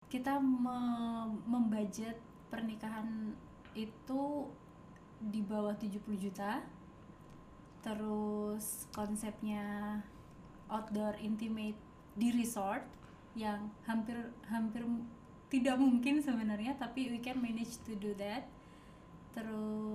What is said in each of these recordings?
kita membudget pernikahan itu di bawah 70 juta. Terus konsepnya outdoor intimate di resort yang hampir tidak mungkin sebenarnya, tapi we can manage to do that. Terus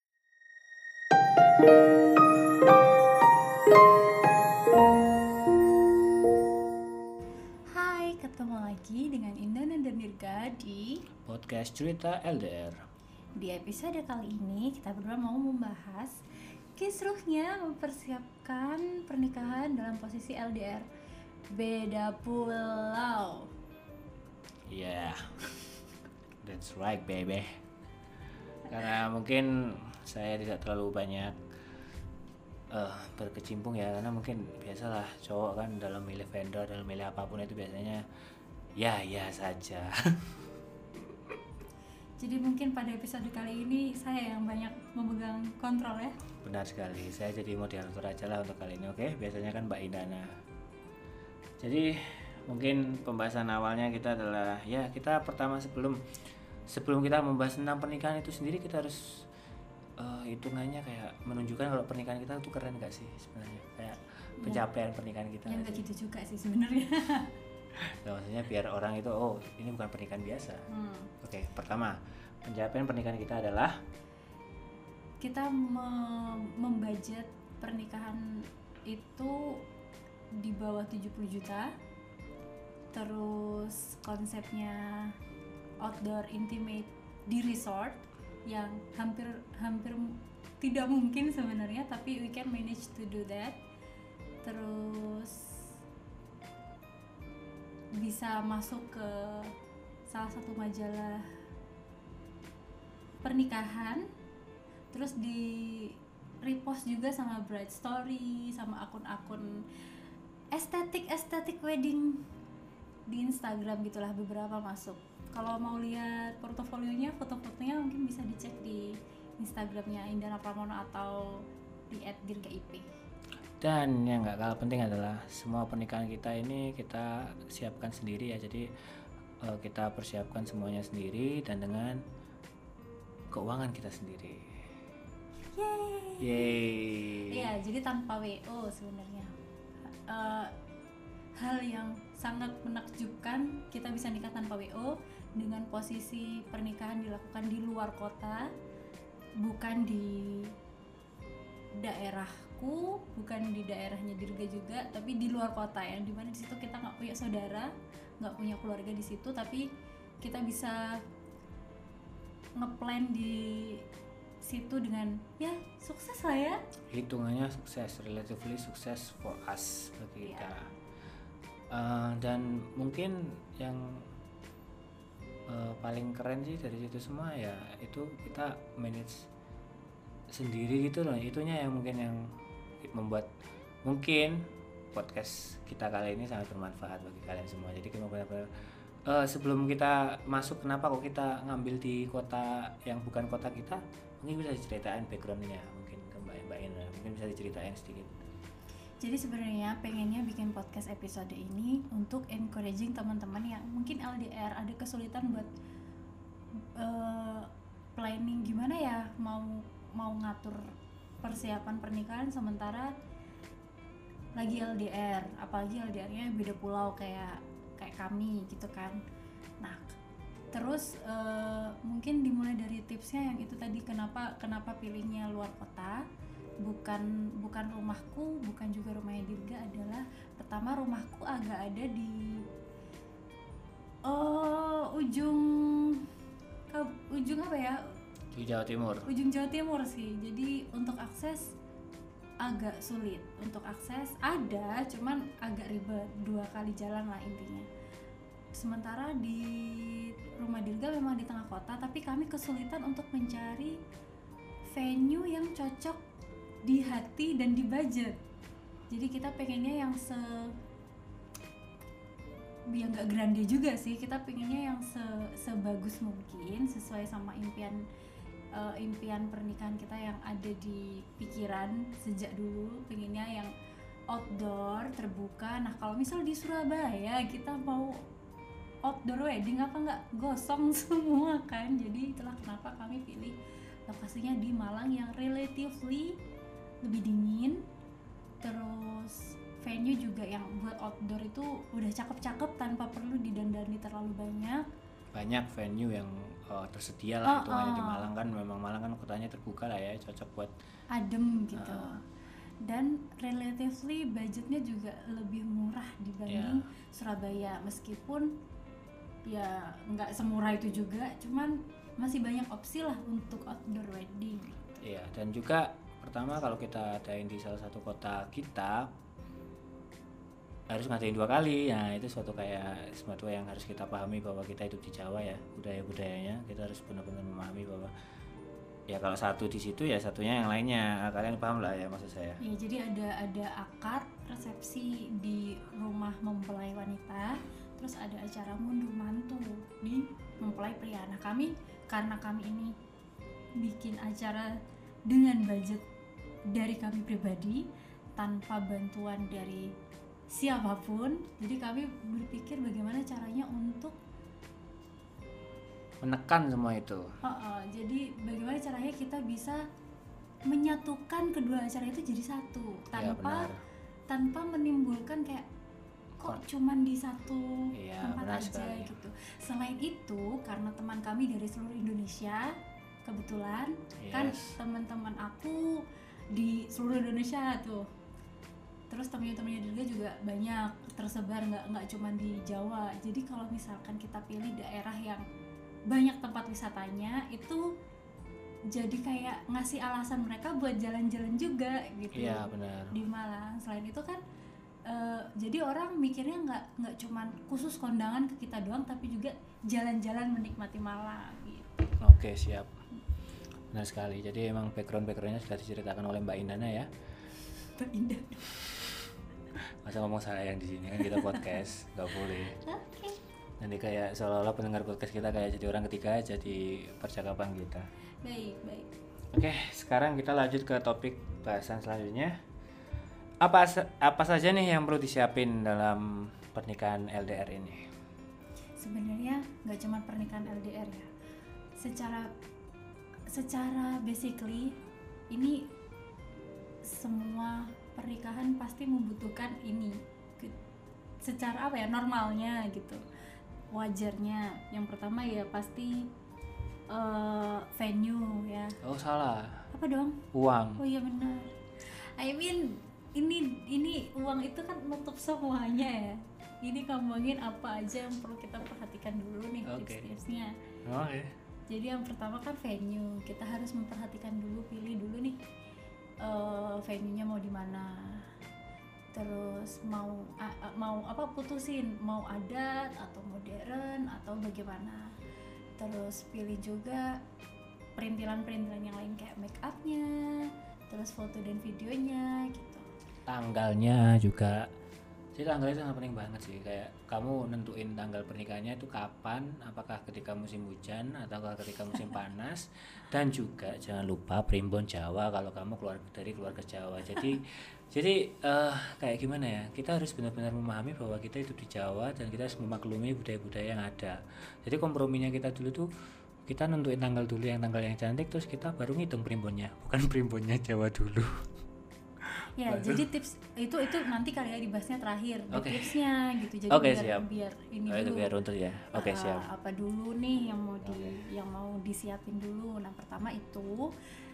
hai, ketemu lagi dengan Indah dan Dirga di podcast cerita LDR. Di episode kali ini kita berdua mau membahas kisruhnya mempersiapkan pernikahan dalam posisi LDR, beda pulau. Yeah, that's right baby. Karena mungkin saya tidak terlalu banyak berkecimpung ya, karena mungkin biasalah cowok kan dalam milih vendor, dalam milih apapun itu biasanya ya saja. Jadi mungkin pada episode kali ini saya yang banyak memegang kontrol ya. Benar sekali, saya jadi moderator aja lah untuk kali ini, oke? Biasanya kan Mbak Indana. Jadi mungkin pembahasan awalnya kita adalah ya, kita pertama sebelum kita membahas tentang pernikahan itu sendiri, kita harus hitungannya kayak menunjukkan kalau pernikahan kita tuh keren gak sih sebenarnya, kayak pencapaian pernikahan kita. Ya nggak gitu juga sih sebenarnya. Nah, maksudnya biar orang itu ini bukan pernikahan biasa. Oke, pertama pencapaian pernikahan kita adalah kita membudget pernikahan itu di bawah 70 juta. Terus konsepnya outdoor intimate di resort yang hampir tidak mungkin sebenarnya, tapi we can manage to do that. Terus bisa masuk ke salah satu majalah pernikahan, terus di repost juga sama Bright Story, sama akun-akun estetik wedding di Instagram gitulah, beberapa masuk. Kalau mau lihat portofolionya, foto-fotonya mungkin bisa dicek di Instagramnya Indana Pramono atau di @dirgaip. Dan yang nggak kalah penting adalah semua pernikahan kita ini kita siapkan sendiri ya. Jadi kita persiapkan semuanya sendiri dan dengan keuangan kita sendiri. Yeay. Iya, jadi tanpa WO sebenarnya. Hal yang sangat menakjubkan, kita bisa nikah tanpa WO dengan posisi pernikahan dilakukan di luar kota, bukan di daerahku, bukan di daerahnya Dirga juga, tapi di luar kota, yang dimana di situ kita nggak punya saudara, nggak punya keluarga di situ, tapi kita bisa ngeplan di situ dengan ya sukses lah ya. Hitungannya sukses, relatively sukses for us bagi kita. Yeah. Dan mungkin yang paling keren sih dari situ semua ya itu kita manage sendiri gitu loh. Itunya yang mungkin yang membuat mungkin podcast kita kali ini sangat bermanfaat bagi kalian semua. Jadi benar-benar sebelum kita masuk, kenapa kok kita ngambil di kota yang bukan kota kita, mungkin bisa diceritain backgroundnya mungkin ke Mbak Ina, mungkin bisa diceritain sedikit. Jadi sebenarnya pengennya bikin podcast episode ini untuk encouraging teman-teman yang mungkin LDR ada kesulitan buat planning gimana ya, mau ngatur persiapan pernikahan sementara lagi LDR, apalagi LDR-nya beda pulau kayak kami gitu kan. Nah, terus mungkin dimulai dari tipsnya yang itu tadi, kenapa pilihnya luar kota, bukan rumahku, bukan juga rumahnya Dirga. Adalah pertama, rumahku agak ada di ujung apa ya? Di Jawa Timur. Ujung Jawa Timur sih. Jadi untuk akses agak sulit. Untuk akses ada, cuman agak ribet, 2 kali jalan lah intinya. Sementara di rumah Dirga memang di tengah kota, tapi kami kesulitan untuk mencari venue yang cocok di hati dan di budget. Jadi kita pengennya yang biar nggak grande juga sih, kita pengennya yang sebagus mungkin sesuai sama impian pernikahan kita yang ada di pikiran sejak dulu. Pengennya yang outdoor, terbuka. Nah kalau misal di Surabaya kita mau outdoor wedding apa nggak gosong semua kan. Jadi itulah kenapa kami pilih lokasinya di Malang yang relatively lebih dingin, terus venue juga yang buat outdoor itu udah cakep-cakep tanpa perlu didandani terlalu banyak. Banyak venue yang tersedia lah hitungannya di Malang kan. Memang Malang kan kotanya terbuka lah ya, cocok buat adem gitu. Dan relatively budgetnya juga lebih murah dibanding Surabaya, meskipun ya nggak semurah itu juga, cuman masih banyak opsi lah untuk outdoor wedding. Iya, dan juga pertama kalau kita adain di salah satu kota kita harus ngadain 2 kali. Nah itu suatu yang harus kita pahami bahwa kita hidup di Jawa ya, budayanya kita harus benar-benar memahami bahwa ya kalau satu di situ ya satunya yang lainnya. Kalian paham lah ya maksud saya. Ya, jadi ada akad resepsi di rumah mempelai wanita, terus ada acara ngunduh mantu di mempelai pria. Nah karena kami ini bikin acara dengan budget dari kami pribadi tanpa bantuan dari siapapun, jadi kami berpikir bagaimana caranya untuk menekan semua itu. Jadi bagaimana caranya kita bisa menyatukan kedua acara itu jadi satu tanpa menimbulkan kayak kok cuman di satu tempat aja sekali. Gitu. Selain itu karena teman kami dari seluruh Indonesia kebetulan kan teman-teman aku di seluruh Indonesia tuh. Terus teman-temannya juga banyak tersebar, nggak cuma di Jawa. Jadi kalau misalkan kita pilih daerah yang banyak tempat wisatanya, itu jadi kayak ngasih alasan mereka buat jalan-jalan juga gitu. Iya benar. Di Malang. Selain itu kan jadi orang mikirnya nggak cuma khusus kondangan ke kita doang, tapi juga jalan-jalan menikmati Malang gitu. Oke, siap. Benar sekali. Jadi emang backgroundnya sudah diceritakan oleh Mbak Indana ya. Mbak Indana. Masa ngomong saya yang di sini kan kita podcast, nggak boleh. Oke. Nanti kayak seolah-olah pendengar podcast kita kayak jadi orang ketiga aja di percakapan kita. Baik. Oke, sekarang kita lanjut ke topik bahasan selanjutnya. Apa saja nih yang perlu disiapin dalam pernikahan LDR ini? Sebenarnya nggak cuma pernikahan LDR ya. Secara basically ini semua pernikahan pasti membutuhkan ini secara normalnya gitu, wajarnya. Yang pertama ya pasti venue ya. Oh salah. Apa dong? Uang. Oh iya benar. I mean ini uang itu kan nutup semuanya ya. Ini ngomongin apa aja yang perlu kita perhatikan dulu nih. Tips-tipsnya. Oke. Jadi yang pertama kan venue, kita harus memperhatikan dulu, pilih dulu nih venue-nya mau di mana, terus mau putusin mau adat atau modern atau bagaimana, terus pilih juga perintilan yang lain kayak make up-nya, terus foto dan videonya gitu. Tanggalnya juga. Jadi tanggal itu sangat penting banget sih. Kayak kamu nentuin tanggal pernikahannya itu kapan, apakah ketika musim hujan ataukah ketika musim panas. Dan juga jangan lupa primbon Jawa kalau kamu dari keluarga Jawa. Jadi kayak gimana ya, kita harus benar-benar memahami bahwa kita hidup di Jawa dan kita harus memaklumi budaya-budaya yang ada. Jadi komprominya kita dulu tuh kita nentuin tanggal dulu, yang tanggal yang cantik, terus kita baru ngitung primbonnya, bukan primbonnya Jawa dulu. Ya, jadi tips itu nanti kali ya dibahasnya terakhir, tipsnya gitu. Jadi biar ini dulu. Biar runtut ya. Oke, siap. Apa dulu nih yang mau disiapin dulu. Nah, pertama itu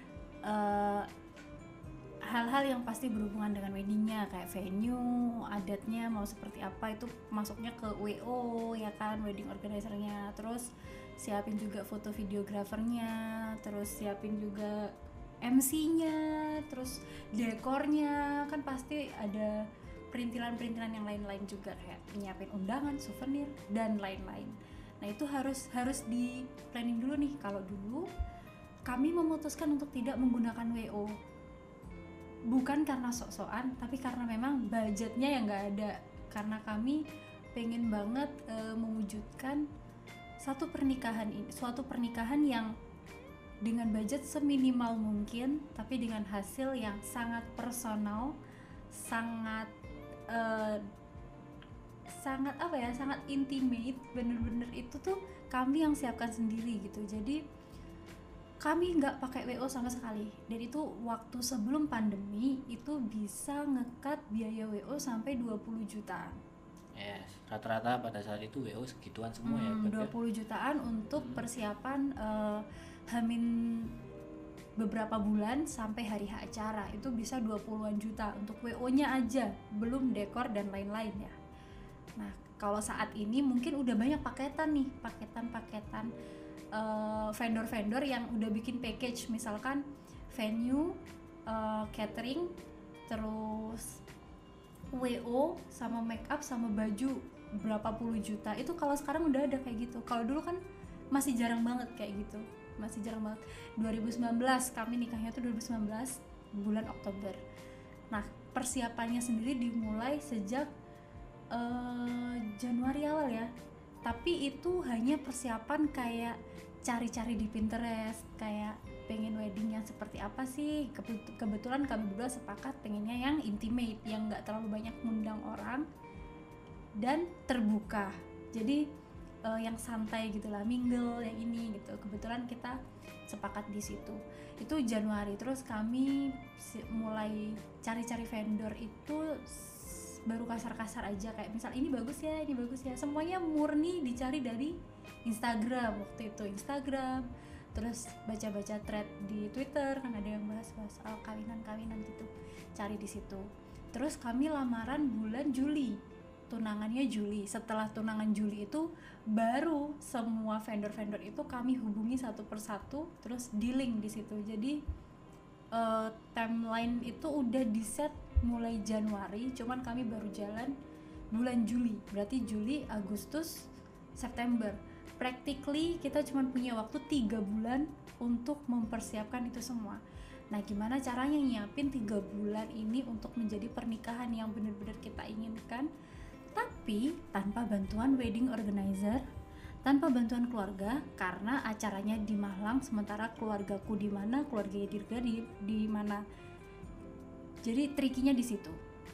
hal-hal yang pasti berhubungan dengan weddingnya, kayak venue, adatnya mau seperti apa, itu masuknya ke WO ya kan, wedding organizer-nya. Terus siapin juga foto videografernya, terus siapin juga MC-nya, terus dekornya, kan pasti ada perintilan-perintilan yang lain-lain juga, kayak nyiapin undangan, souvenir dan lain-lain. Nah itu harus di planning dulu nih. Kalau dulu kami memutuskan untuk tidak menggunakan WO, bukan karena sok-sokan, tapi karena memang budgetnya yang nggak ada. Karena kami pengen banget mewujudkan suatu pernikahan yang dengan budget seminimal mungkin, tapi dengan hasil yang sangat personal, sangat sangat apa ya, sangat intimate, bener-bener itu tuh kami yang siapkan sendiri gitu. Jadi kami nggak pakai WO sama sekali, dan itu waktu sebelum pandemi itu bisa ngekat biaya WO sampai 20 jutaan. Yes, rata-rata pada saat itu WO segituan semua ya. 20 jutaan untuk persiapan Hamin beberapa bulan sampai hari H acara, itu bisa 20-an juta untuk WO-nya aja, belum dekor dan lain-lain ya. Nah, kalau saat ini mungkin udah banyak paketan nih, paketan vendor-vendor yang udah bikin package, misalkan venue, catering, terus WO sama make up sama baju berapa puluh juta. Itu kalau sekarang udah ada kayak gitu. Kalau dulu kan masih jarang banget kayak gitu. Masih jarang banget. 2019 kami nikahnya tuh 2019 bulan Oktober. Nah, persiapannya sendiri dimulai sejak Januari awal ya. Tapi itu hanya persiapan kayak cari-cari di Pinterest, kayak pengen wedding yang seperti apa sih. Kebetulan kami berdua sepakat pengennya yang intimate, yang nggak terlalu banyak ngundang orang dan terbuka. Jadi yang santai gitulah, mingle yang ini gitu. Kebetulan kita sepakat di situ. Itu Januari. Terus kami mulai cari-cari vendor itu baru kasar-kasar aja, kayak misal ini bagus ya, ini bagus ya. Semuanya murni dicari dari Instagram waktu itu, Instagram. Terus baca-baca thread di Twitter, kan ada yang bahas-bahas soal kawinan-kawinan gitu. Cari di situ. Terus kami lamaran bulan Juli, tunangannya Juli. Setelah tunangan Juli itu baru semua vendor-vendor itu kami hubungi satu persatu, terus dealing di situ. Jadi timeline itu udah di set mulai Januari, cuman kami baru jalan bulan Juli. Berarti Juli, Agustus, September. Practically kita cuma punya waktu 3 bulan untuk mempersiapkan itu semua. Nah, gimana caranya nyiapin 3 bulan ini untuk menjadi pernikahan yang benar-benar kita inginkan, tapi tanpa bantuan wedding organizer, tanpa bantuan keluarga, karena acaranya di Malang, sementara keluargaku di mana, keluarga Dirga di mana. Jadi trikinya di situ.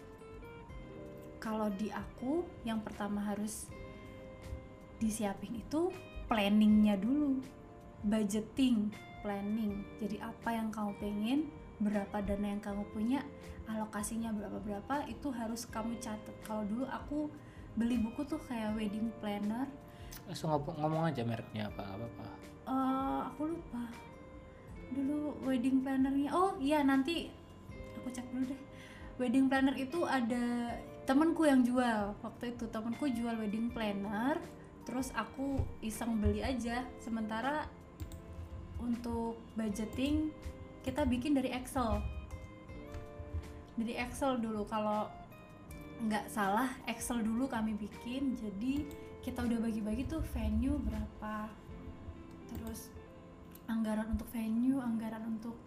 Kalau di aku, yang pertama harus disiapin itu planningnya dulu, budgeting, planning. Jadi apa yang kamu pengen, berapa dana yang kamu punya, alokasinya berapa itu harus kamu catat. Kalau dulu aku beli buku tuh kayak wedding planner. Langsung ngomong aja mereknya apa-apa. Aku lupa dulu wedding plannernya. Oh iya, nanti aku cek dulu deh. Wedding planner itu ada temanku yang jual waktu itu. Temanku jual wedding planner, terus aku iseng beli aja. Sementara untuk budgeting kita bikin dari Excel. Dari Excel dulu, kalau nggak salah Excel dulu kami bikin. Jadi kita udah bagi-bagi tuh venue berapa, terus anggaran untuk venue, anggaran untuk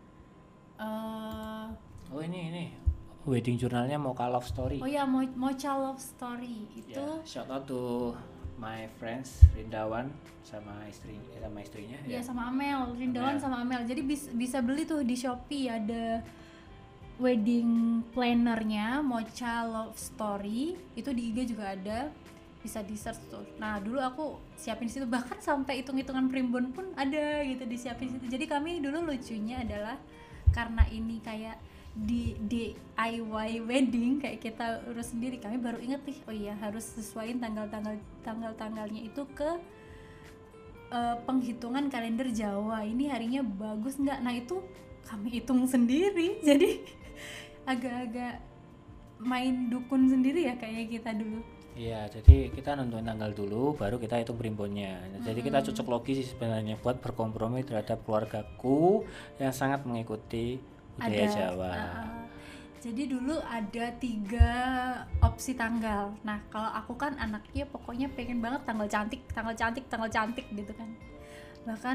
oh ini wedding jurnalnya Mocha Love Story. oh ya, Mocha Love Story itu Yeah, shout out to my friends Rindawan sama istrinya ya, sama Amel, Rindawan sama Amel. Jadi bisa beli tuh di Shopee, ada wedding plannernya Mocha Love Story, itu di IG juga ada, bisa di search tuh. Nah dulu aku siapin di situ, bahkan sampai hitung-hitungan primbon pun ada gitu disiapin di situ. Jadi kami dulu lucunya adalah karena ini kayak di DIY wedding, kayak kita urus sendiri, kami baru inget nih, oh iya harus sesuaiin tanggal-tanggalnya itu ke penghitungan kalender Jawa. Ini harinya bagus nggak? Nah itu kami hitung sendiri. Jadi agak-agak main dukun sendiri ya kayak kita dulu. Iya, jadi kita nentuin tanggal dulu, baru kita hitung primbonnya. Jadi kita cocok logi sih sebenarnya buat berkompromi terhadap keluargaku yang sangat mengikuti budaya Jawa. Jadi dulu ada 3 opsi tanggal. Nah kalau aku kan anaknya pokoknya pengen banget tanggal cantik gitu kan. Bahkan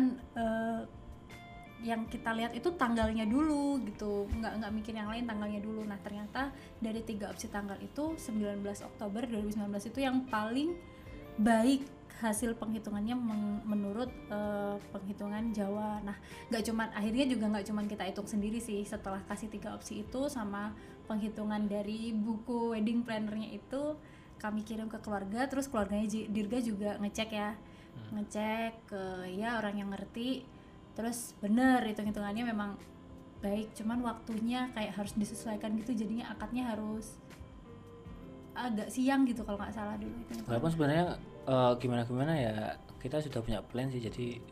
yang kita lihat itu tanggalnya dulu gitu, nggak mikir yang lain, tanggalnya dulu. Nah ternyata dari 3 opsi tanggal itu 19 Oktober 2019 itu yang paling baik hasil penghitungannya menurut penghitungan Jawa. Nah akhirnya juga nggak cuman kita hitung sendiri sih, setelah kasih 3 opsi itu sama penghitungan dari buku wedding plannernya itu, kami kirim ke keluarga, terus keluarganya Dirga juga ngecek ya, ngecek ke ya orang yang ngerti, terus bener hitung-hitungannya memang baik, cuman waktunya kayak harus disesuaikan gitu, jadinya akadnya harus agak siang gitu kalau nggak salah dulu. Walaupun sebenarnya gimana ya, kita sudah punya plan sih, jadi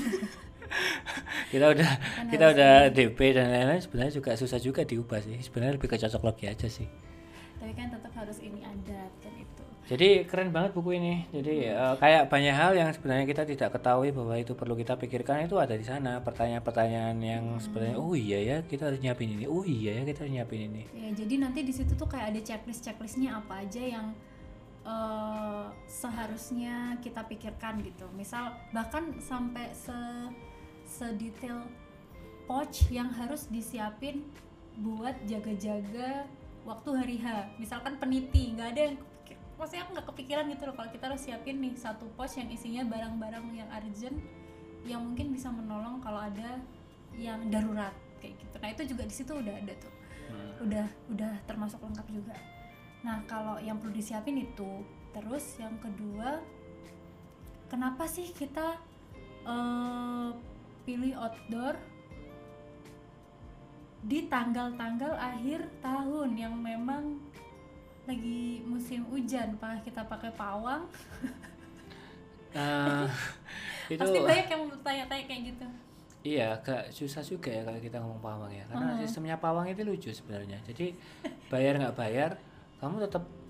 kita udah DP dan lain-lain, sebenarnya juga susah juga diubah sih, sebenarnya lebih ke cocok logi aja sih. Tapi kan tetap harus ini adat kan itu. Jadi keren banget buku ini. Jadi kayak banyak hal yang sebenarnya kita tidak ketahui bahwa itu perlu kita pikirkan, itu ada di sana. Pertanyaan-pertanyaan yang sebenarnya oh iya ya kita harus nyiapin ini. Oh iya ya kita harus nyiapin ini. Ya, jadi nanti di situ tuh kayak ada checklistnya apa aja yang seharusnya kita pikirkan gitu. Misal bahkan sampai sedetail pouch yang harus disiapin buat jaga-jaga waktu hari H. Misalkan peniti, nggak ada yang maksudnya aku nggak kepikiran gitu loh kalau kita harus siapin nih satu pouch yang isinya barang-barang yang urgent yang mungkin bisa menolong kalau ada yang darurat kayak gitu. Nah itu juga di situ udah ada tuh, udah termasuk lengkap juga. Nah kalau yang perlu disiapin itu, terus yang kedua, kenapa sih kita pilih outdoor di tanggal-tanggal akhir tahun yang memang lagi musim hujan, apakah kita pakai pawang? Itu Pasti banyak yang bertanya-tanya kayak gitu. Iya, agak susah juga ya kalau kita ngomong pawang ya, karena sistemnya pawang itu lucu sebenarnya. Jadi bayar nggak bayar, kamu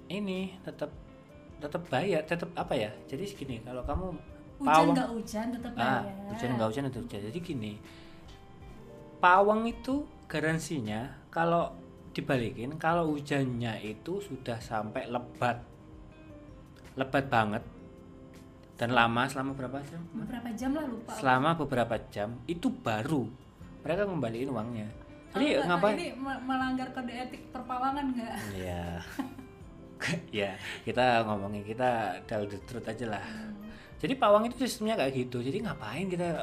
tetap bayar, tetap apa ya? Jadi segini, kalau kamu hujan nggak hujan tetap bayar. Hujan nggak hujan tetap bayar. Jadi gini, pawang itu garansinya kalau dibalikin, kalau hujannya itu sudah sampai lebat banget dan lama, selama berapa jam? Beberapa jam lah, lupa. Selama beberapa jam itu baru mereka kembaliin uangnya. Jadi ngapain? Ini melanggar kode etik perpawangan nggak? Iya. Ya kita ngomongin, kita tell the truth aja lah. Jadi pawang itu sistemnya kayak gitu. Jadi ngapain kita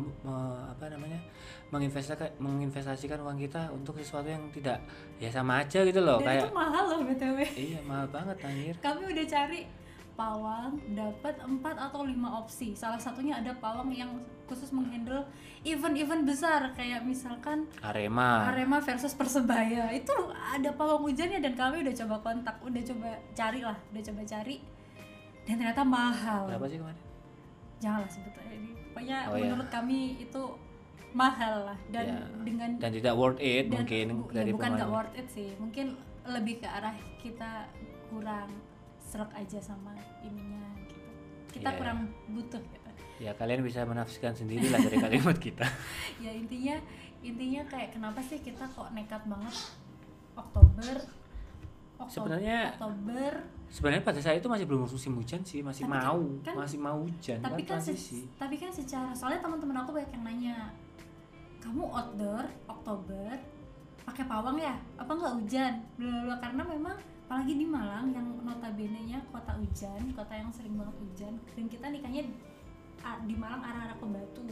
menginvestasikan uang kita untuk sesuatu yang tidak, ya sama aja gitu loh. Dan kayak itu mahal loh BTW. Iya mahal banget anjir. Kami udah cari pawang, dapat 4 atau 5 opsi. Salah satunya ada pawang yang khusus menghandle event-event besar kayak misalkan Arema versus Persebaya. Itu ada pawang hujannya dan kami udah coba kontak, udah coba cari dan ternyata mahal. Berapa sih kemarin? Janganlah sebetulnya ini. Pokoknya menurut kami itu mahal lah dan dan tidak worth it dan, mungkin ya bukan nggak worth it sih, mungkin lebih ke arah kita kurang serak aja sama ininya gitu, kita kurang butuh gitu. Ya kalian bisa menafsirkan sendiri lah dari kalimat kita. Ya intinya kayak kenapa sih kita kok nekat banget Oktober sebenarnya pada saat itu masih belum musim hujan sih, masih mau hujan. Tapi kan secara, soalnya teman-teman aku banyak yang nanya, kamu outdoor Oktober pakai pawang ya? Apa nggak hujan? Blablabla. Karena memang apalagi di Malang yang notabene-nya kota hujan, kota yang sering banget hujan, dan kita nikahnya di Malang arah-arah ke Batu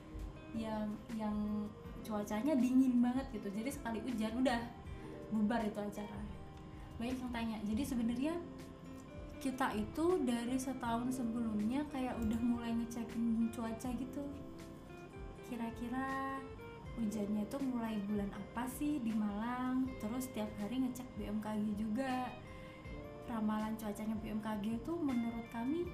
yang cuacanya dingin banget gitu. Jadi sekali hujan udah bubar itu acara. Banyak yang tanya. Jadi sebenarnya kita itu dari setahun sebelumnya kayak udah mulai ngecekin cuaca gitu. Kira-kira hujannya itu mulai bulan apa sih di Malang, terus tiap hari ngecek BMKG juga. Ramalan cuacanya BMKG itu menurut kami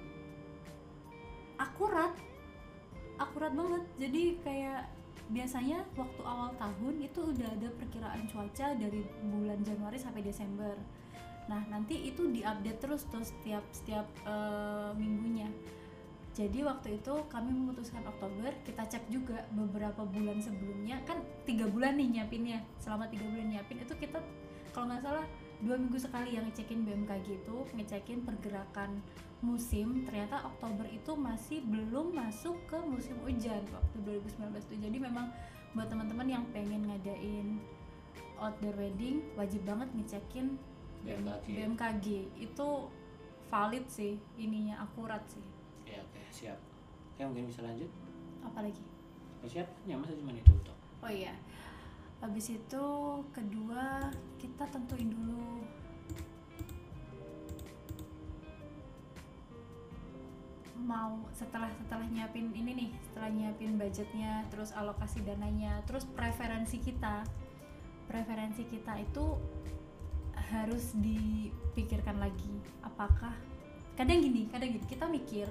akurat banget. Jadi kayak biasanya waktu awal tahun itu udah ada perkiraan cuaca dari bulan Januari sampai Desember. Nah nanti itu diupdate terus tuh setiap minggunya. Jadi waktu itu kami memutuskan Oktober, kita cek juga beberapa bulan sebelumnya, kan 3 bulan nih nyiapinnya. Selama 3 bulan nyiapin itu kita kalau nggak salah 2 minggu sekali yang ngecekin BMKG itu, ngecekin pergerakan musim. Ternyata Oktober itu masih belum masuk ke musim hujan waktu 2019 itu. Jadi memang buat teman-teman yang pengen ngadain outdoor wedding wajib banget ngecekin BMKG. Itu valid sih, ininya akurat sih. Oke, siap. Oke, mungkin bisa lanjut. Apa lagi? Persiapannya masa cuma itu toh? Oh iya. Habis itu kedua kita tentuin dulu mau setelah nyiapin ini nih, setelah nyiapin budgetnya, terus alokasi dananya, terus preferensi kita itu harus dipikirkan lagi. Apakah kadang gini kita mikir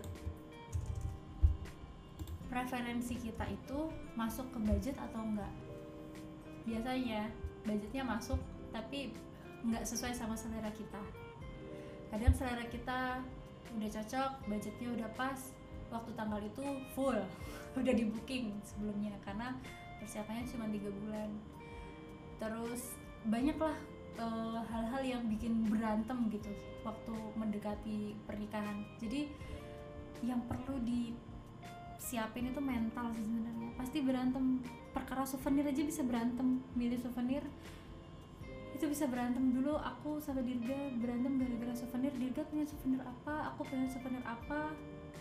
preferensi kita itu masuk ke budget atau enggak. Biasanya budgetnya masuk tapi enggak sesuai sama selera kita. Kadang selera kita udah cocok, budgetnya udah pas, waktu tanggal itu full udah di booking sebelumnya karena persiapannya cuma 3 bulan. Terus banyaklah hal-hal yang bikin berantem gitu waktu mendekati pernikahan. Jadi yang perlu disiapin itu mental sih sebenarnya. Pasti berantem, perkara souvenir aja bisa berantem. Milih souvenir itu bisa berantem. Dulu aku sama Dirga berantem gara-gara souvenir. Dirga punya souvenir apa, aku punya souvenir apa.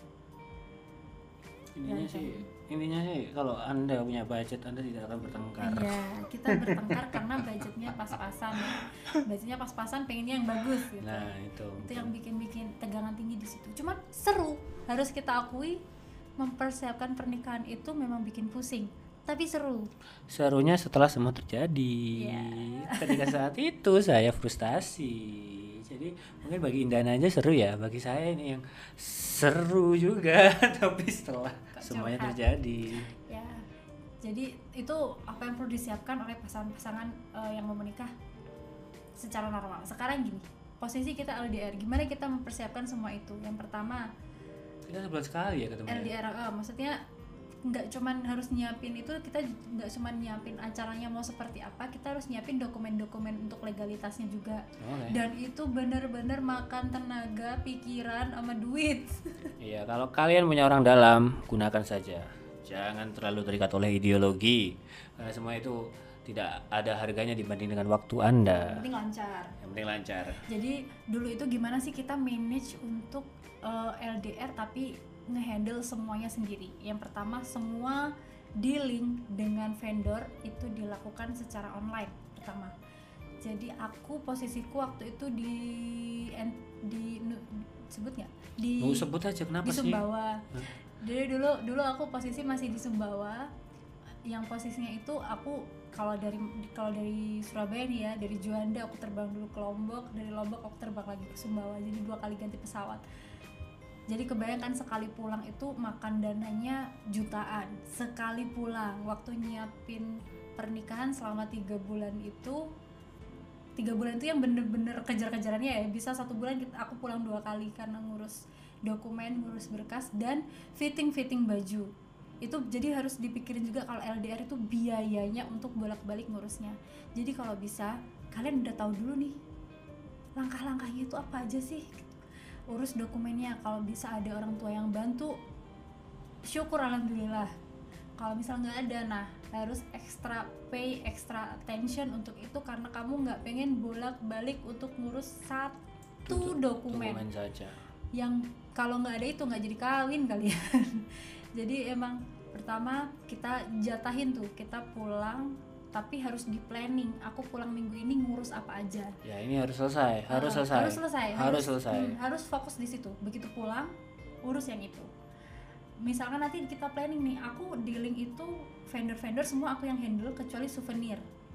Intinya sih kalau Anda punya budget, Anda tidak akan bertengkar. Iya, kita bertengkar karena budgetnya pas-pasan. Budgetnya pas-pasan, pengennya yang bagus gitu. Nah, itu yang bikin tegangan tinggi di situ. Cuma seru, harus kita akui, mempersiapkan pernikahan itu memang bikin pusing. Tapi seru. Serunya setelah semua terjadi. Ketika saat itu saya frustasi. Jadi mungkin bagi Indana aja seru ya, bagi saya ini yang seru juga. Tapi setelah semuanya terjadi. Ya, jadi itu apa yang perlu disiapkan oleh pasangan-pasangan yang mau menikah secara normal. Sekarang gini, posisi kita LDR, gimana kita mempersiapkan semua itu? Yang pertama, kita sebulan sekali ya ketemu. LDR, maksudnya nggak cuman harus nyiapin itu, kita nggak cuman nyiapin acaranya mau seperti apa, kita harus nyiapin dokumen-dokumen untuk legalitasnya juga. Dan itu benar-benar makan tenaga, pikiran, sama duit. Iya, kalau kalian punya orang dalam, gunakan saja. Jangan terlalu terikat oleh ideologi, karena semua itu tidak ada harganya dibanding dengan waktu Anda. Yang penting lancar. Yang penting lancar. Jadi dulu itu gimana sih kita manage untuk LDR tapi ngehandle semuanya sendiri. Yang pertama, semua dealing dengan vendor itu dilakukan secara online pertama. Jadi aku posisiku waktu itu di sebut nggak? Mau sebut aja, kenapa di sih? Sumbawa. Jadi dulu aku posisi masih di Sumbawa. Yang posisinya itu aku kalau dari Surabaya nih ya, dari Juanda aku terbang dulu ke Lombok, dari Lombok aku terbang lagi ke Sumbawa. Jadi 2 kali ganti pesawat. Jadi kebayangkan sekali pulang itu makan dananya jutaan. Sekali pulang, waktu nyiapin pernikahan selama 3 bulan itu 3 bulan itu yang bener-bener kejar-kejarannya ya. Bisa 1 bulan aku pulang 2 kali karena ngurus dokumen, ngurus berkas, dan fitting baju. Itu jadi harus dipikirin juga kalau LDR itu biayanya untuk bolak-balik ngurusnya. Jadi kalau bisa kalian udah tahu dulu nih langkah-langkahnya itu apa aja sih. Urus dokumennya, kalau bisa ada orang tua yang bantu, syukur alhamdulillah. Kalau misal nggak ada, nah harus extra pay, extra attention untuk itu karena kamu nggak pengen bolak-balik untuk ngurus satu dokumen saja. Yang kalau nggak ada itu nggak jadi kawin kalian. Jadi emang pertama kita jatahin tuh, kita pulang tapi harus di planning. Aku pulang minggu ini ngurus apa aja. Ya ini harus selesai. Harus fokus di situ. Begitu pulang urus yang itu. Misalkan nanti kita planning nih, aku dealing itu vendor semua aku yang handle kecuali souvenir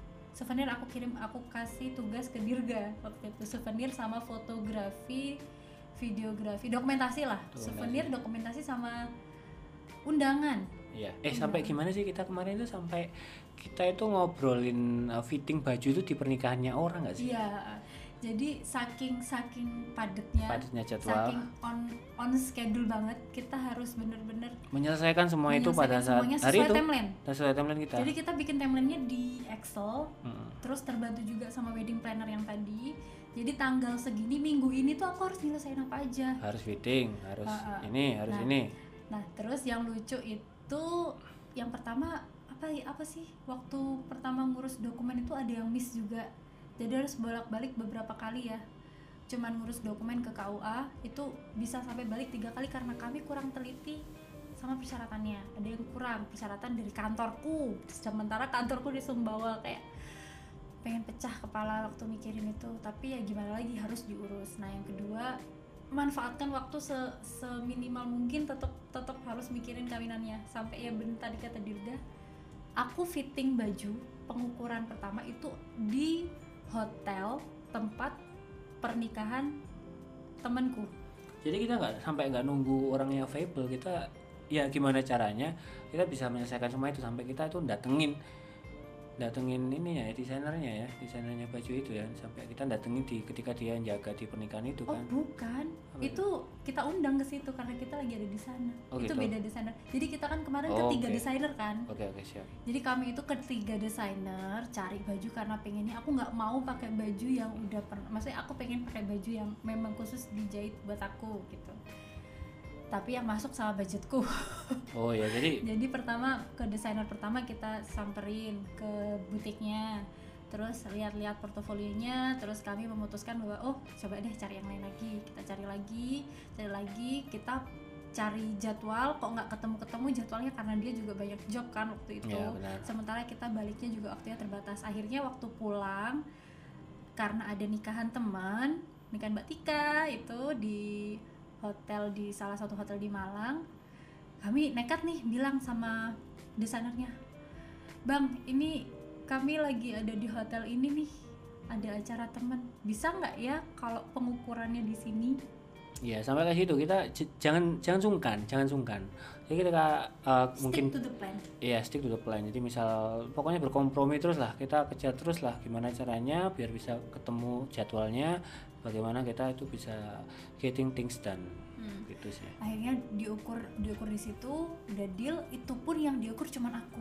aku kasih tugas ke Dirga waktu itu. Souvenir sama fotografi, videografi, dokumentasi lah. Souvenir, dokumentasi sama undangan. Iya. Sampai gimana sih kita kemarin itu, sampai kita itu ngobrolin fitting baju itu di pernikahannya orang nggak sih? Iya. Jadi saking padatnya jadwal, saking on schedule banget, kita harus bener-bener menyelesaikan semua itu pada saat hari itu sesuai timeline kita. Jadi kita bikin timelinenya di Excel, terus terbantu juga sama wedding planner yang tadi. Jadi tanggal segini, minggu ini tuh aku harus nyelesain apa aja. Harus fitting, harus ini. Nah, terus yang lucu itu yang pertama apa sih? Waktu pertama ngurus dokumen itu ada yang miss juga. Jadi harus bolak-balik beberapa kali ya. Cuman ngurus dokumen ke KUA itu bisa sampai balik 3 kali karena kami kurang teliti sama persyaratannya. Ada yang kurang persyaratan dari kantorku, sementara kantorku di Sumbawa, kayak pengen pecah kepala waktu mikirin itu. Tapi ya gimana lagi, harus diurus. Nah yang kedua manfaatkan waktu seminimal mungkin, tetap harus mikirin kawinannya. Sampai ya bener tadi kata Dirga, aku fitting baju pengukuran pertama itu di hotel tempat pernikahan temanku. Jadi kita nggak nunggu orangnya available, kita ya gimana caranya kita bisa menyelesaikan semua itu sampai kita tuh datengin ini ya desainernya baju itu ya, sampai kita datengin ketika dia jaga di pernikahan itu kan. Bukan, itu kita undang ke situ karena kita lagi ada di sana. Itu gitu. beda desainer. Jadi kita kan kemarin ketiga desainer kan. Oke, siap. Jadi kami itu ketiga desainer cari baju karena pengennya aku nggak mau pakai baju yang udah maksudnya aku pengen pakai baju yang memang khusus dijahit buat aku gitu. Tapi yang masuk sama budgetku. Oh ya, jadi pertama ke desainer pertama kita samperin ke butiknya, terus lihat-lihat portofolionya, terus kami memutuskan bahwa coba deh cari yang lain lagi. Kita cari lagi, kita cari jadwal, kok nggak ketemu jadwalnya karena dia juga banyak job kan waktu itu. Ya, sementara kita baliknya juga waktunya terbatas. Akhirnya waktu pulang karena ada nikahan Mbak Tika itu di salah satu hotel di Malang, kami nekat nih bilang sama desainernya, "Bang, ini kami lagi ada di hotel ini nih, ada acara teman, bisa nggak ya kalau pengukurannya di sini?" Ya, sampai ke situ kita jangan sungkan. Jadi kita mungkin stick to the plan. Iya, stick to the plan. Jadi misal pokoknya berkompromi terus lah, kita kejar terus lah gimana caranya biar bisa ketemu jadwalnya, bagaimana kita itu bisa getting things done. Gitu sih. Akhirnya diukur di situ, udah deal, itu pun yang diukur cuman aku.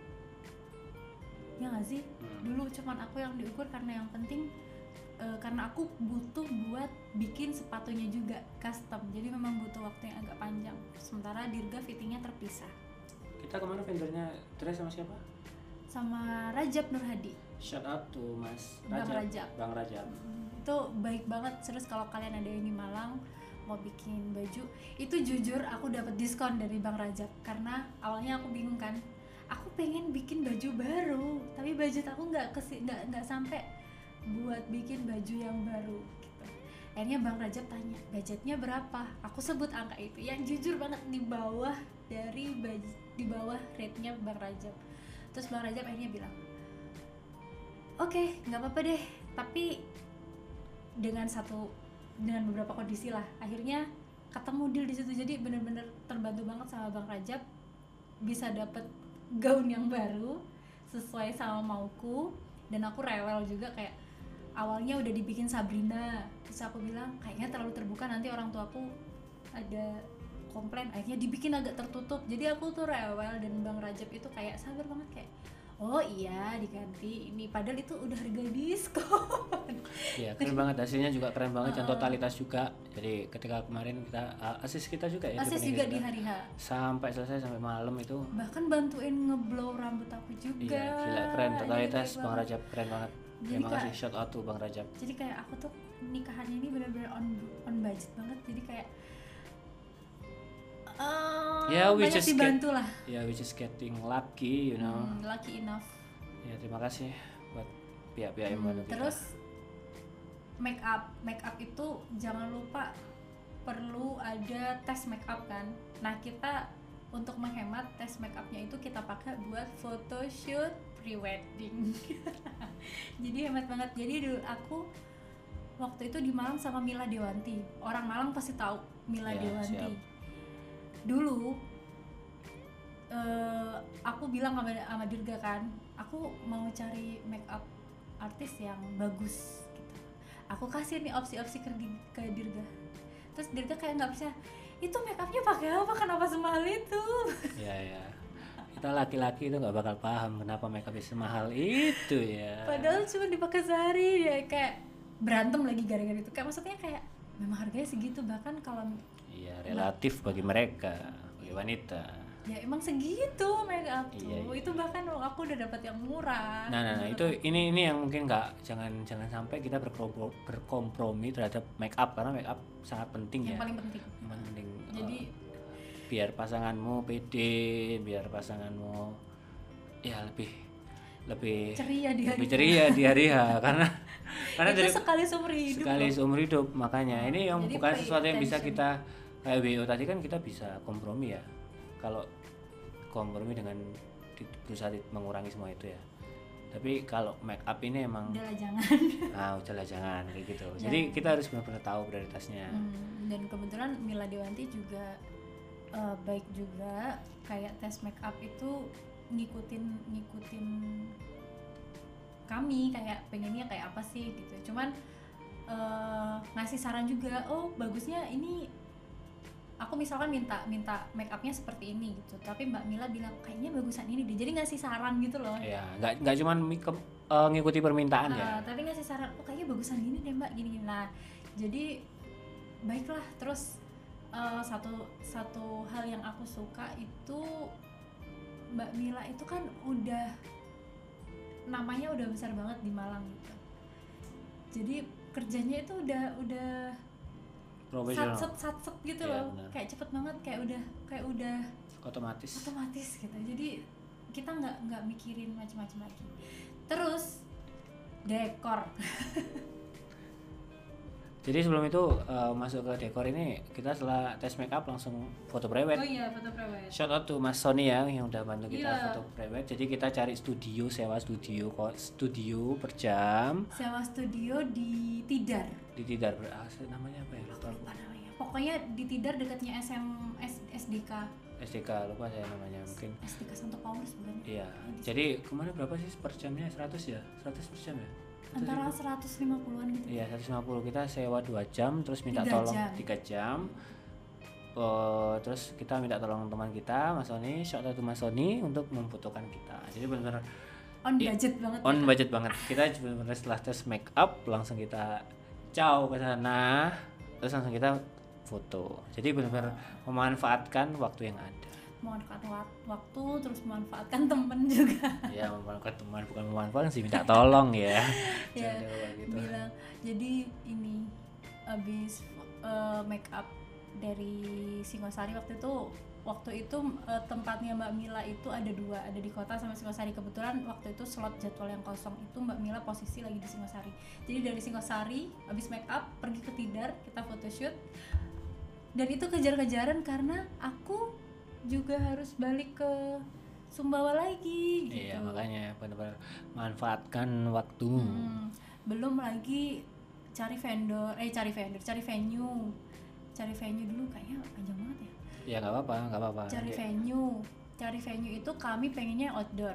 Ya nggak sih? Dulu cuman aku yang diukur karena yang penting karena aku butuh buat bikin sepatunya juga custom, jadi memang butuh waktu yang agak panjang. Sementara Dirga fittingnya terpisah. Kita kemana vendornya dress sama siapa? Sama Rajab Nur Hadi. Shout out to Mas Bang Rajab. Itu baik banget. Terus kalau kalian ada yang di Malang mau bikin baju, itu jujur aku dapat diskon dari Bang Rajab karena awalnya aku bingung kan. Aku pengen bikin baju baru, tapi budget aku nggak sampai buat bikin baju yang baru gitu. Akhirnya Bang Rajab tanya budgetnya berapa, aku sebut angka itu yang jujur banget di bawah rate-nya Bang Rajab. Terus Bang Rajab akhirnya bilang, "Oke, nggak apa-apa deh, tapi dengan beberapa kondisi lah." Akhirnya ketemu deal di situ. Jadi bener-bener terbantu banget sama Bang Rajab, bisa dapet gaun yang baru sesuai sama mauku, dan aku rewel juga kayak awalnya udah dibikin Sabrina, terus aku bilang kayaknya terlalu terbuka nanti orang tuaku ada komplain, akhirnya dibikin agak tertutup. Jadi aku tuh rewel, dan Bang Rajab itu kayak sabar banget, kayak oh iya diganti ini, padahal itu udah harga diskon. Iya, keren banget, hasilnya juga keren banget, dan totalitas juga. Jadi ketika kemarin kita asis kita juga ya, di hari H sampai selesai, sampai malam itu, bahkan bantuin ngeblow rambut aku juga. Iya, gila, keren totalitas. Bang Rajab keren banget. Terima kasih, shout out to Bang Rajab. Jadi kayak aku tuh nikahannya ini benar-benar on budget banget. Jadi kayak banyak dibantu lah. Ya, which is getting lucky, lucky enough. Ya, terima kasih buat pihak-pihak yang bantu kita. Terus make up itu jangan lupa perlu ada tes make up kan. Nah, kita untuk menghemat tes make upnya itu kita pakai buat photoshoot pre-wedding. Jadi hemat banget. Jadi dulu aku waktu itu di Malang sama Mila Dewanti. Orang Malang pasti tahu Mila Dewanti. Siap. Dulu aku bilang sama Dirga kan, aku mau cari make up artis yang bagus gitu. Aku kasih nih opsi-opsi ke Dirga. Terus Dirga kayak nggak bisa, itu make upnya pakai apa, kenapa semahal itu? Ya. Kita laki-laki itu nggak bakal paham kenapa make up semahal itu ya. Padahal cuma dipakai sehari ya, kayak berantem lagi gara-gara itu. Kayak maksudnya kayak memang harganya segitu, bahkan kalau iya, relatif bagi mereka, bagi wanita. Ya emang segitu make up tuh. Iya. Itu bahkan aku udah dapat yang murah. Nah, itu ini yang mungkin jangan sampai kita berkompromi terhadap make up, karena make up sangat penting yang ya. Paling penting. Yang paling penting. Jadi biar pasanganmu pede, biar pasanganmu ya lebih lebih ceria di hari lebih ceria di hari H karena itu dari sekali seumur hidup sekali loh. seumur hidup. Makanya ini yang Jadi bukan pay sesuatu yang bisa attention. kita kayak WO tadi kan kita bisa kompromi ya, kalau kompromi dengan berusaha mengurangi semua itu ya. Tapi kalau make up ini emang udahlah jangan. udahlah jangan kayak gitu. Jadi kita harus benar-benar tahu prioritasnya. Dan kebetulan Mila Dewanti juga baik juga, kayak tes make up itu ngikutin kami kayak pengennya kayak apa sih gitu. Cuman ngasih saran juga, oh bagusnya ini, aku misalkan minta make upnya seperti ini gitu, tapi Mbak Mila bilang kayaknya bagusan ini deh, jadi ngasih saran gitu loh. Ya nggak cuman ngikuti permintaan ya. Tapi ngasih saran, oh kayaknya bagusan gini deh Mbak, gini. Nah jadi baiklah. Terus satu hal yang aku suka itu Mbak Mila itu kan udah namanya udah besar banget di Malang gitu, jadi kerjanya itu udah Profesional. sat gitu Iya, loh, benar. kayak cepet banget, kayak udah Otomatis. gitu. Jadi kita nggak mikirin macam-macam lagi. Terus dekor. Jadi sebelum itu masuk ke dekor ini, kita setelah tes make up langsung foto prewed. Oh iya, foto prewed. Shout out to Mas Sony ya yang udah bantu kita Iya. foto prewed. Jadi kita cari studio, sewa studio per jam Sewa studio di Tidar. di Tidar. Namanya apa ya? Lupa. Lupa namanya. Pokoknya di Tidar dekatnya SDK. SDK lupa saya namanya mungkin. SDK Santo Paulus bukan? Iya. Jadi kemana berapa sih per jamnya? 100 ya? 100 per jam ya? Antara 150-an gitu. Iya 150, kita sewa 2 jam terus minta 3 tolong jam. 3 jam. Terus kita minta tolong teman kita Mas Sony, shout out to Mas Sony untuk memfotokan kita. Jadi benar-benar On budget banget. on budget banget. Kita benar-benar setelah tes make up langsung kita ciao ke sana, terus langsung kita foto. Jadi benar-benar memanfaatkan waktu yang ada. Memanfaatkan waktu, terus memanfaatkan temen juga. Ya memanfaatkan teman, bukan memanfaatkan sih, minta tolong ya. Ya, Jangan lupa gitu. bilang jadi ini abis make up dari Singosari waktu itu tempatnya Mbak Mila itu ada 2, ada di kota sama Singosari. Kebetulan waktu itu slot jadwal yang kosong itu Mbak Mila posisi lagi di Singosari. Jadi dari Singosari abis make up pergi ke Tidar, kita photoshoot, dan itu kejar-kejaran karena aku juga harus balik ke Sumbawa lagi gitu. Iya makanya benar-benar manfaatkan waktu. Belum lagi cari venue dulu, kayaknya panjang banget ya. Ya nggak apa-apa. Cari venue itu kami pengennya outdoor.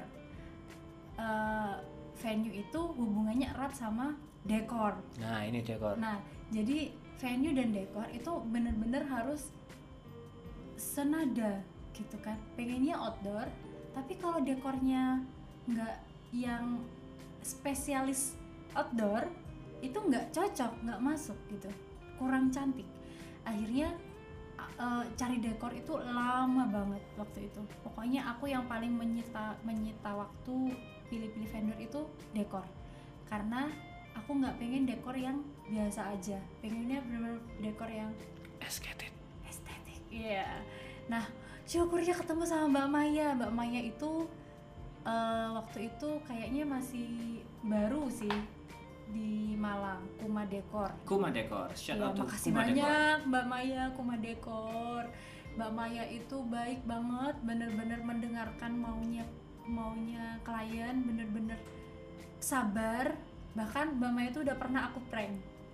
Venue itu hubungannya erat sama dekor. Nah ini dekor. Nah jadi venue dan dekor itu bener-bener harus senada gitu kan. Pengennya outdoor, tapi kalau dekornya nggak yang spesialis outdoor itu nggak cocok, nggak masuk gitu, kurang cantik. Akhirnya cari dekor itu lama banget waktu itu. Pokoknya aku yang paling menyita waktu pilih-pilih vendor itu dekor, karena aku nggak pengen dekor yang biasa aja, pengennya benar-benar dekor yang estetik. Iya. Nah syukurnya ketemu sama Mbak Maya itu waktu itu kayaknya masih baru sih di Malang, Kuma Dekor. Shout Ya, out to makasih Kuma Dekor. banyak Mbak Maya, Kuma Dekor. Mbak Maya itu baik banget, bener-bener mendengarkan maunya klien, bener-bener sabar. Bahkan Mbak Maya itu udah pernah aku prank.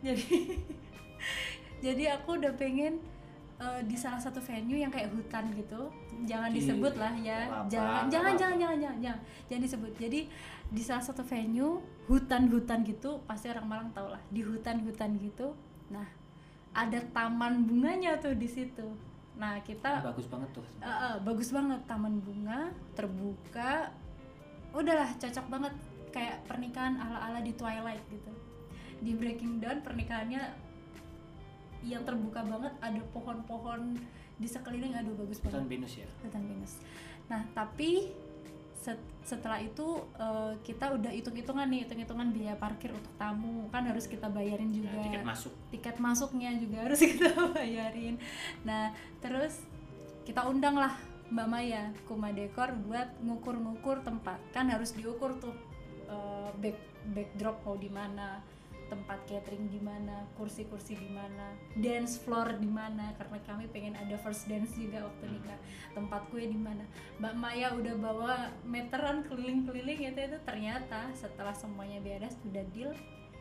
Jadi aku udah pengen di salah satu venue yang kayak hutan gitu, jangan disebut lah ya, jangan disebut. Jadi di salah satu venue hutan gitu, pasti orang Malang tau lah, di hutan gitu. Nah ada taman bunganya tuh di situ. Nah kita Bagus banget tuh. bagus banget, taman bunga terbuka, udahlah cocok banget, kayak pernikahan ala-ala di Twilight gitu. Di Breaking Dawn pernikahannya yang terbuka banget, ada pohon-pohon di sekeliling, aduh bagus banget. Hutan pinus ya. Hutan pinus. Nah tapi setelah itu kita udah hitung-hitungan biaya parkir untuk tamu, kan harus kita bayarin juga. Ya, tiket masuknya juga harus kita bayarin. Nah terus kita undang lah Mbak Maya Kuma Dekor buat ngukur-ngukur tempat. Kan harus diukur tuh backdrop mau di mana, tempat catering di mana, kursi-kursi di mana, dance floor di mana, karena kami pengen ada first dance juga waktu nikah. Tempat kue di mana. Mbak Maya udah bawa meteran keliling-keliling itu ternyata setelah semuanya beres udah deal,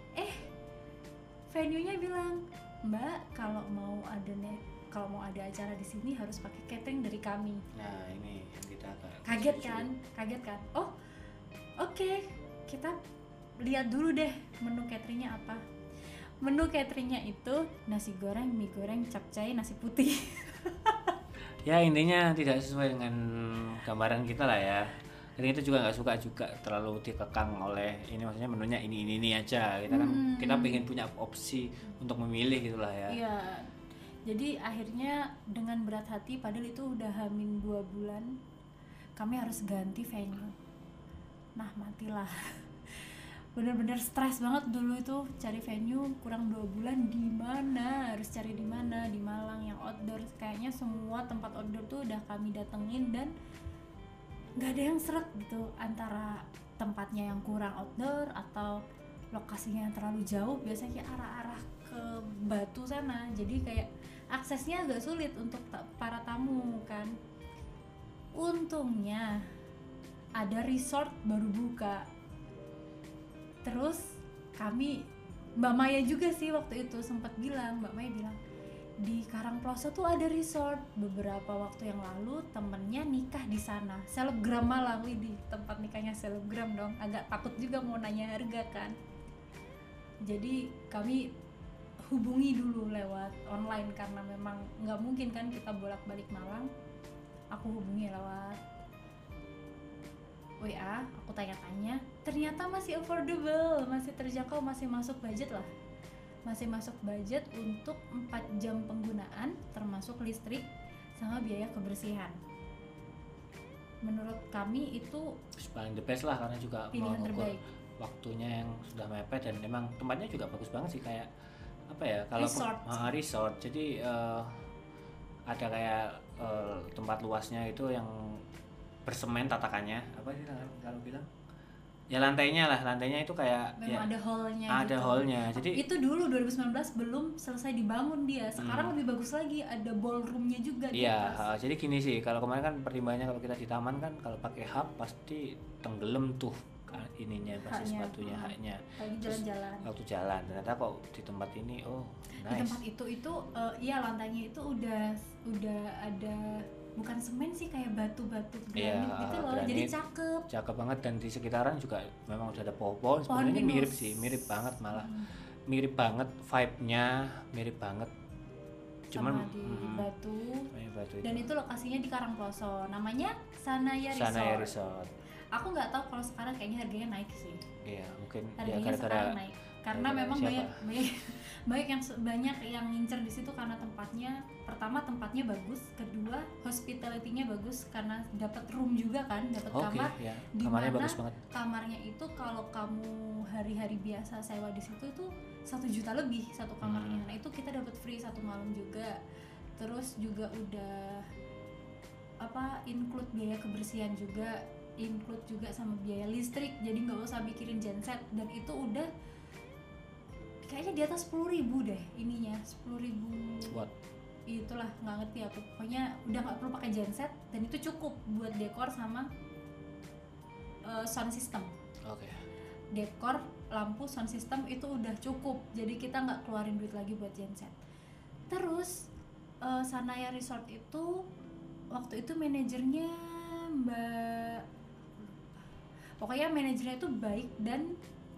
venue-nya bilang, "Mbak, kalau mau ada acara di sini harus pakai catering dari kami." Nah ini yang kita Kaget kan? Oh, oke, kita lihat dulu deh menu cateringnya apa. Menu cateringnya itu nasi goreng, mie goreng, capcay, nasi putih. ya intinya tidak sesuai dengan gambaran kita lah ya. Jadi kita juga nggak suka juga terlalu dikekang oleh ini, maksudnya menunya ini aja. Kita kan kita pengen punya opsi untuk memilih gitulah ya. Iya. Jadi akhirnya dengan berat hati, padahal itu udah hamin 2 bulan, kami harus ganti venue. Nah matilah. Bener-bener stres banget dulu itu cari venue, kurang 2 bulan di mana, harus cari di mana, di Malang yang outdoor. Kayaknya semua tempat outdoor tuh udah kami datengin dan nggak ada yang seret gitu, antara tempatnya yang kurang outdoor atau lokasinya yang terlalu jauh, biasanya arah-arah ke Batu sana, jadi kayak aksesnya agak sulit untuk para tamu kan. Untungnya ada resort baru buka. Terus kami, Mbak Maya juga sih waktu itu sempat bilang, Mbak Maya bilang di Karangploso tuh ada resort. Beberapa waktu yang lalu temennya nikah di sana, selebgram malah, di tempat nikahnya selebgram dong. Agak takut juga mau nanya harga kan. Jadi kami hubungi dulu lewat online karena memang nggak mungkin kan kita bolak-balik Malang. Aku hubungi lewat WA, aku tanya-tanya, ternyata masih affordable, masih terjangkau, masih masuk budget lah. Masih masuk budget untuk 4 jam penggunaan termasuk listrik sama biaya kebersihan. Menurut kami itu paling the best lah, karena juga pilihan terbaik. Waktunya yang sudah mepet dan memang tempatnya juga bagus banget sih, kayak apa ya, kalau resort. Jadi ada kayak tempat luasnya itu yang bersemen tatakannya, apa sih kalau bilang ya, lantainya itu kayak memang ya, ada hallnya ada gitu. hallnya. Jadi itu dulu 2019 belum selesai dibangun dia, sekarang lebih bagus lagi, ada ballroomnya juga di atas. Jadi gini sih, kalau kemarin kan pertimbangannya kalau kita di taman kan kalau pakai hub pasti tenggelam tuh ininya, pasti sepatunya, haknya. Lagi jalan-jalan. Waktu jalan, ternyata kok di tempat ini nice. Di tempat itu iya, lantainya itu udah ada, bukan semen sih, kayak batu-batu granit gitu loh. Granit, jadi cakep banget. Dan di sekitaran juga memang udah ada pohon. Sebenarnya mirip banget malah. Mirip banget vibe-nya, mirip banget. Cuman sama di Batu. Dan itu lokasinya di Karangploso. Namanya Sanaya Resort. Aku nggak tahu kalau sekarang kayaknya harganya naik sih. Iya, mungkin harganya sekarang naik. Karena memang banyak yang ngincer di situ karena tempatnya, pertama tempatnya bagus, kedua hospitality-nya bagus karena dapat room juga kan, dapat kamar. Ya. Di Kamarnya mana bagus banget. Kamarnya itu kalau kamu hari-hari biasa sewa di situ itu 1 juta lebih satu kamarnya. Nah itu kita dapat free 1 malam juga. Terus juga udah include biaya kebersihan juga, include juga sama biaya listrik, jadi nggak usah mikirin genset. Dan itu udah kayaknya di atas 10.000 deh ininya, 10.000 What? Itulah, nggak ngerti aku, pokoknya udah nggak perlu pakai genset dan itu cukup buat dekor sama sound system. Dekor, lampu, sound system itu udah cukup, jadi kita nggak keluarin duit lagi buat genset. Terus Sanaya Resort itu waktu itu manajernya pokoknya manajernya itu baik dan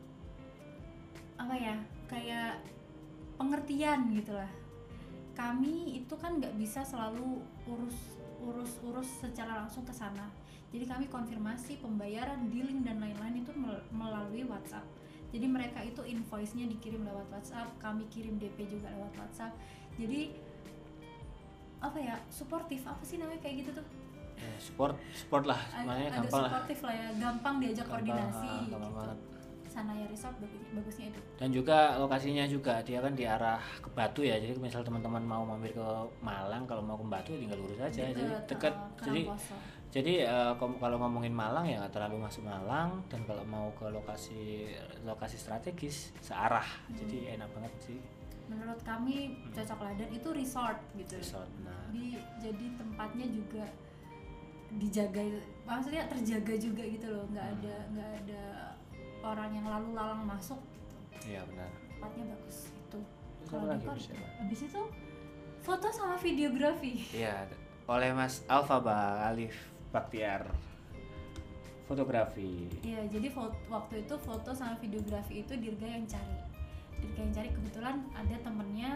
kayak pengertian gitulah. Kami itu kan nggak bisa selalu urus secara langsung ke sana, jadi kami konfirmasi pembayaran, dealing dan lain-lain itu melalui WhatsApp. Jadi mereka itu invoice-nya dikirim lewat WhatsApp, kami kirim DP juga lewat WhatsApp. Jadi suportif, apa sih namanya kayak gitu tuh? Support lah, makanya gampang lah. Suportif lah ya, gampang diajak koordinasi. Gampang banget. Sanaya Resort bagusnya itu. Dan juga lokasinya juga dia kan di arah ke Batu ya, jadi misal teman-teman mau mampir ke Malang, kalau mau ke Batu tinggal lurus aja, jadi dekat. Jadi kalau ngomongin Malang ya nggak terlalu masuk Malang, dan kalau mau ke lokasi strategis searah, jadi enak banget sih. Menurut kami Cocok Ladan itu resort gitu. Resort, nah. Jadi tempatnya juga dijaga, maksudnya terjaga juga gitu loh, nggak ada orang yang lalu lalang masuk gitu. Iya benar. Tempatnya bagus itu. Kalau dekor habis itu foto sama videografi. Iya, oleh Mas Alif Baktiar, fotografi. Iya, jadi waktu itu foto sama videografi itu Dirga yang cari. Kebetulan ada temennya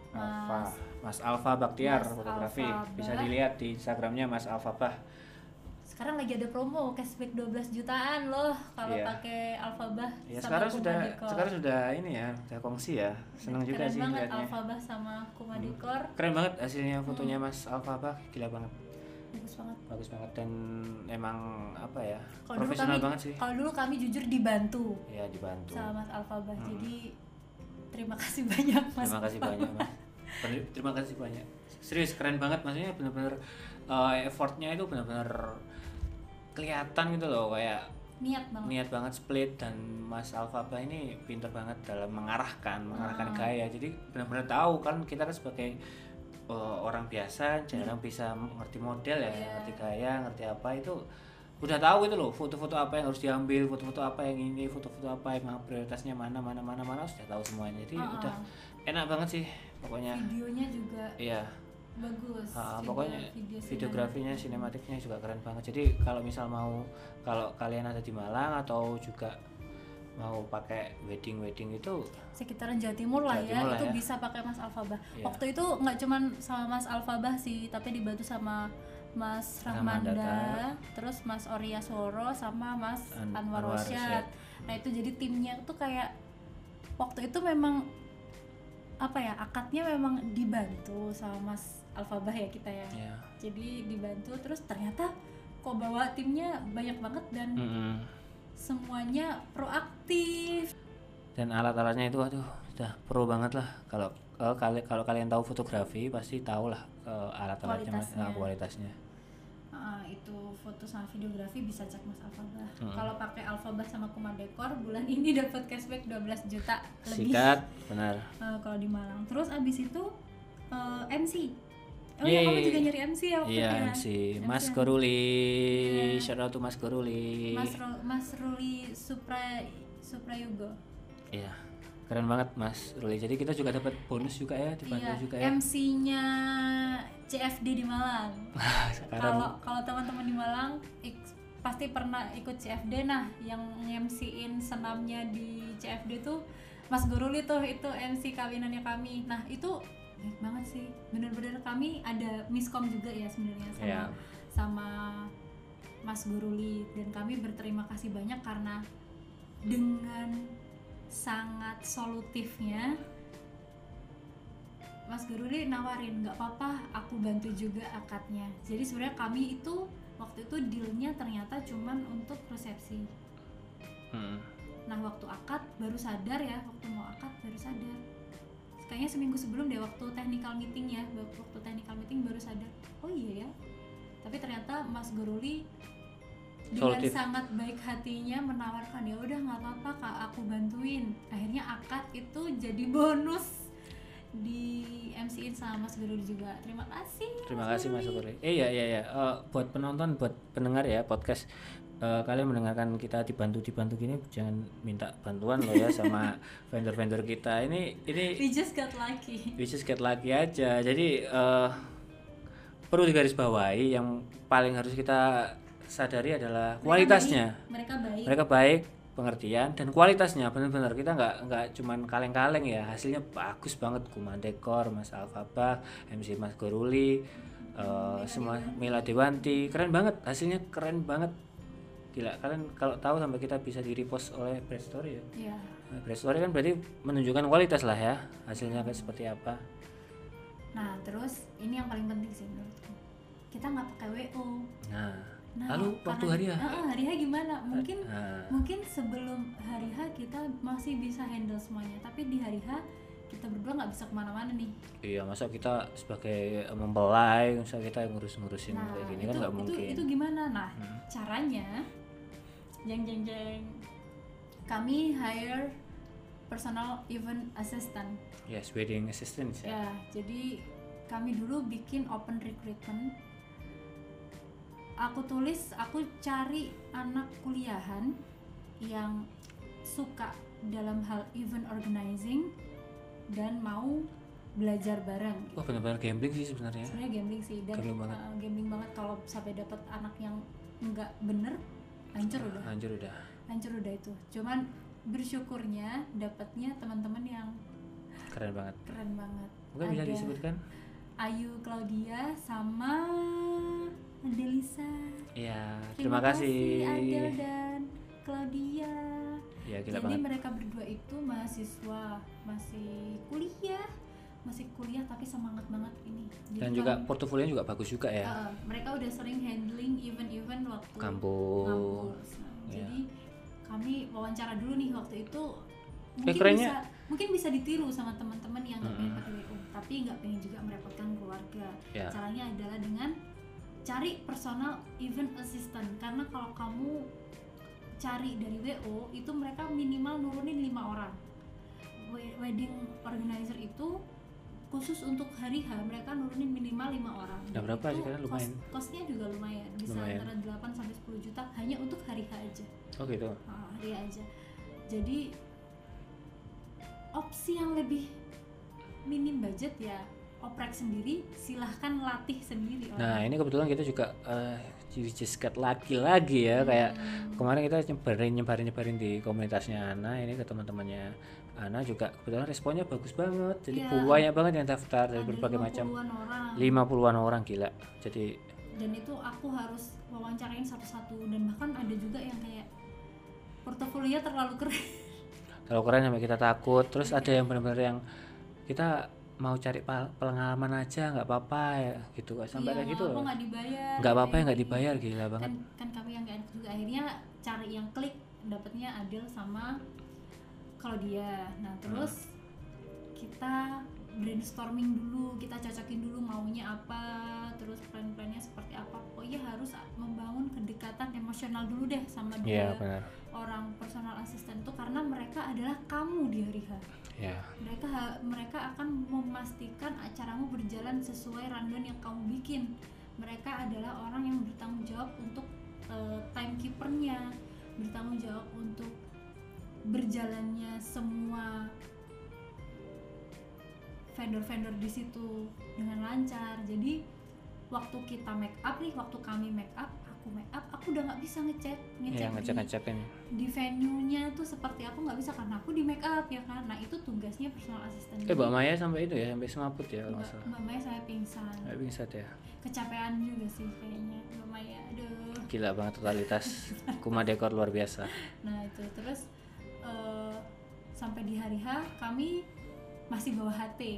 Mas Alfa Baktiar, fotografi. Bisa dilihat di Instagramnya Mas Alfa Bah. Sekarang lagi ada promo cashback 12 jutaan loh kalau pakai Alfabah. Ya, sekarang sudah ini ya, udah kongsi ya. Senang juga sih lihatnya. Keren banget Alfabah sama Kuma Decor. Keren banget hasilnya fotonya Mas Alfabah, gila banget. Bagus banget dan emang apa ya? Profesional banget sih. Kalau dulu kami jujur dibantu. Iya, dibantu. Sama Mas Alfabah. Jadi terima kasih banyak Mas. Terima kasih banyak Mas. Terima kasih banyak. Serius keren banget, maksudnya benar-benar effortnya itu benar-benar kelihatan gitu loh, kayak niat banget split. Dan Mas Alfabah ini pintar banget dalam mengarahkan gaya, jadi benar-benar tahu kan, kita kan sebagai orang biasa jarang bisa ngerti model ya, ngerti gaya, ngerti apa itu, udah tahu itu loh, foto-foto apa yang harus diambil, foto-foto apa yang ini, foto-foto apa yang prioritasnya mana sudah tahu semuanya, jadi udah enak banget sih pokoknya. Videonya juga iya bagus. Pokoknya videografinya, sinematiknya juga keren banget. Jadi kalau kalian ada di Malang atau juga mau pakai wedding itu sekitaran Jawa Timur lah itu ya. Bisa pakai Mas Alfabah. Waktu itu nggak cuman sama Mas Alfabah sih, tapi dibantu sama Mas Rahmanda, terus Mas Orya Soro sama Mas Anwar Rosyad. Nah itu jadi timnya tuh kayak waktu itu memang apa ya, akadnya memang dibantu sama Mas Alfabah ya kita ya. Jadi dibantu, terus ternyata kok bawa timnya banyak banget dan semuanya proaktif. Dan alat-alatnya itu udah pro banget lah. Kalau kalian tahu fotografi pasti tahu lah alat-alatnya, kualitasnya. Itu foto sama videografi bisa cek Mas Alfabah. Kalau pakai Alfabah sama Kuma Decor bulan ini dapat cashback 12 juta lebih. Sikat, benar. Kalau di Malang. Terus abis itu MC. Kamu juga nyari MC ya waktu itu ya? Iya, MC. Mas Goruli. Shout out to Mas Goruli. Mas Ruli Suprayugo. Iya. Keren banget Mas Ruli. Jadi kita juga dapat bonus juga ya, dibantu juga ya. MC-nya CFD di Malang. Kalau teman-teman di Malang pasti pernah ikut CFD. Nah, yang MC-in senamnya di CFD tuh Mas Goruli tuh, itu MC kawinannya kami. Nah, itu baik banget sih. Bener-bener kami ada miskom juga ya sebenarnya sama Mas Goruli, dan kami berterima kasih banyak karena dengan sangat solutifnya Mas Goruli nawarin, nggak apa-apa aku bantu juga akadnya. Jadi sebenarnya kami itu waktu itu dealnya ternyata cuman untuk resepsi. Nah waktu akad baru sadar ya, waktu mau akad baru sadar. Kayaknya seminggu sebelum deh, waktu technical meeting ya, waktu technical meeting baru sadar, oh iya ya. Tapi ternyata Mas Goruli dengan sangat baik hatinya menawarkan, ya udah nggak apa-apa Kak, aku bantuin. Akhirnya akad itu jadi bonus di MC-in sama Mas Goruli juga. Terima kasih Mas Goruli. Iya. Buat penonton, buat pendengar ya podcast, kalian mendengarkan kita dibantu gini, jangan minta bantuan loh ya sama vendor-vendor kita. Ini we just get lucky aja. Jadi perlu digarisbawahi, yang paling harus kita sadari adalah kualitasnya. Mereka baik, pengertian, dan kualitasnya benar-benar kita nggak cuman kaleng-kaleng ya, hasilnya bagus banget. Kuma Decor, Mas Alfabah, MC Mas Goruli, semua Mila Dewanti, keren banget hasilnya, keren banget. Gila, kalian kalau tahu sampai kita bisa di repost oleh Brand Story ya. Iya. Brand Story kan berarti menunjukkan kualitas lah ya, hasilnya kayak seperti apa. Nah, terus ini yang paling penting sih menurutku. Kita nggak pakai WO. Nah, Lalu waktu hari H? Hari H gimana? Mungkin Nah, mungkin sebelum hari H kita masih bisa handle semuanya, tapi di hari H kita berdua nggak bisa kemana-mana nih. iya, masa kita sebagai mempelai, masa kita ngurusin Nah kayak gini kan nggak mungkin. itu gimana? Nah caranya, jeng kami hire personal event assistant. Yes, wedding assistant ya. Ya, jadi kami dulu bikin open recruitment. Aku cari anak kuliahan yang suka dalam hal event organizing dan mau belajar bareng. Wah, benar-benar gambling sih sebenarnya. Sebenarnya gambling sih, dan gambling banget kalau sampai dapat anak yang nggak bener, hancur udah itu. Cuman bersyukurnya dapatnya teman-teman yang Keren banget. Mungkin bisa Ada disebutkan? Ayu Claudia sama Adelisa. Iya, terima kasih. Adel dan Claudia. Ya, gila Jadi banget. mereka berdua itu mahasiswa, masih kuliah tapi semangat banget ini. Jadi Dan juga portofolionya juga bagus juga ya. mereka udah sering handling event-event waktu Kampus. Iya. Jadi kami wawancara dulu nih waktu itu. kerennya- Mungkin bisa ditiru sama teman-teman yang nggak pengen pakai WO, tapi nggak pengen juga merepotkan keluarga. Ya. Caranya adalah dengan cari personal event assistant, karena kalau kamu cari dari WO itu mereka minimal nurunin 5 orang. Wedding organizer itu khusus untuk hari H mereka nurunin minimal 5 orang. Nah, berapa sih karena lumayan? Kosnya juga lumayan, bisa Lumayan. antara 8 sampai 10 juta hanya untuk hari H aja. Oh gitu. Hari H aja. Jadi opsi yang lebih minim budget ya oprek sendiri, silahkan latih sendiri orang. Nah, ini kebetulan kita juga just got lagi ya, kayak kemarin kita nyebarin di komunitasnya Ana, ini ke teman-temannya Ana juga kebetulan responnya bagus banget. Jadi Iya. banyak banget yang daftar dari Ada berbagai macam. 50-an orang. 50-an orang gila. Jadi Dan itu aku harus wawancarain satu-satu, dan bahkan ada juga yang kayak portofolionya terlalu keren. kalau keren sampai kita takut. Terus ada yang benar-benar yang kita mau cari pengalaman aja nggak apa-apa ya gitu, sampai kayak gitu loh. Nggak dibayar. Nggak apa-apa ya, kayak nggak gini. dibayar, gila banget. Kan kami yang nggak enak juga, akhirnya cari yang klik, dapatnya Adel sama Claudia. Nah terus kita brainstorming dulu, kita cocokin dulu maunya apa, terus plan-plannya seperti apa. Pokoknya harus membangun kedekatan emosional dulu deh sama Iya, dua benar. orang personal assistant tuh, karena mereka adalah kamu di hari H. Ya. Mereka akan memastikan acaramu berjalan sesuai rundown yang kamu bikin. Mereka adalah orang yang bertanggung jawab untuk timekeepernya, bertanggung jawab untuk berjalannya semua vendor-vendor di situ dengan lancar. Jadi waktu kita make up nih, waktu kami make up, aku udah nggak bisa ngecek Iya, ngecek-ngecekin. di venue-nya tuh seperti apa, nggak bisa karena aku di make up ya kan. Nah itu tugasnya personal assistant. Mbak Maya sampai itu ya, sampai semaput ya kalau nggak salah. Mbak Maya saya pingsan, Nggak bisa ya. kecapean juga sih kayaknya Mbak Maya, aduh. Gila banget totalitas. Kuma dekor luar biasa. Nah itu terus sampai di hari H kami masih bawa HT.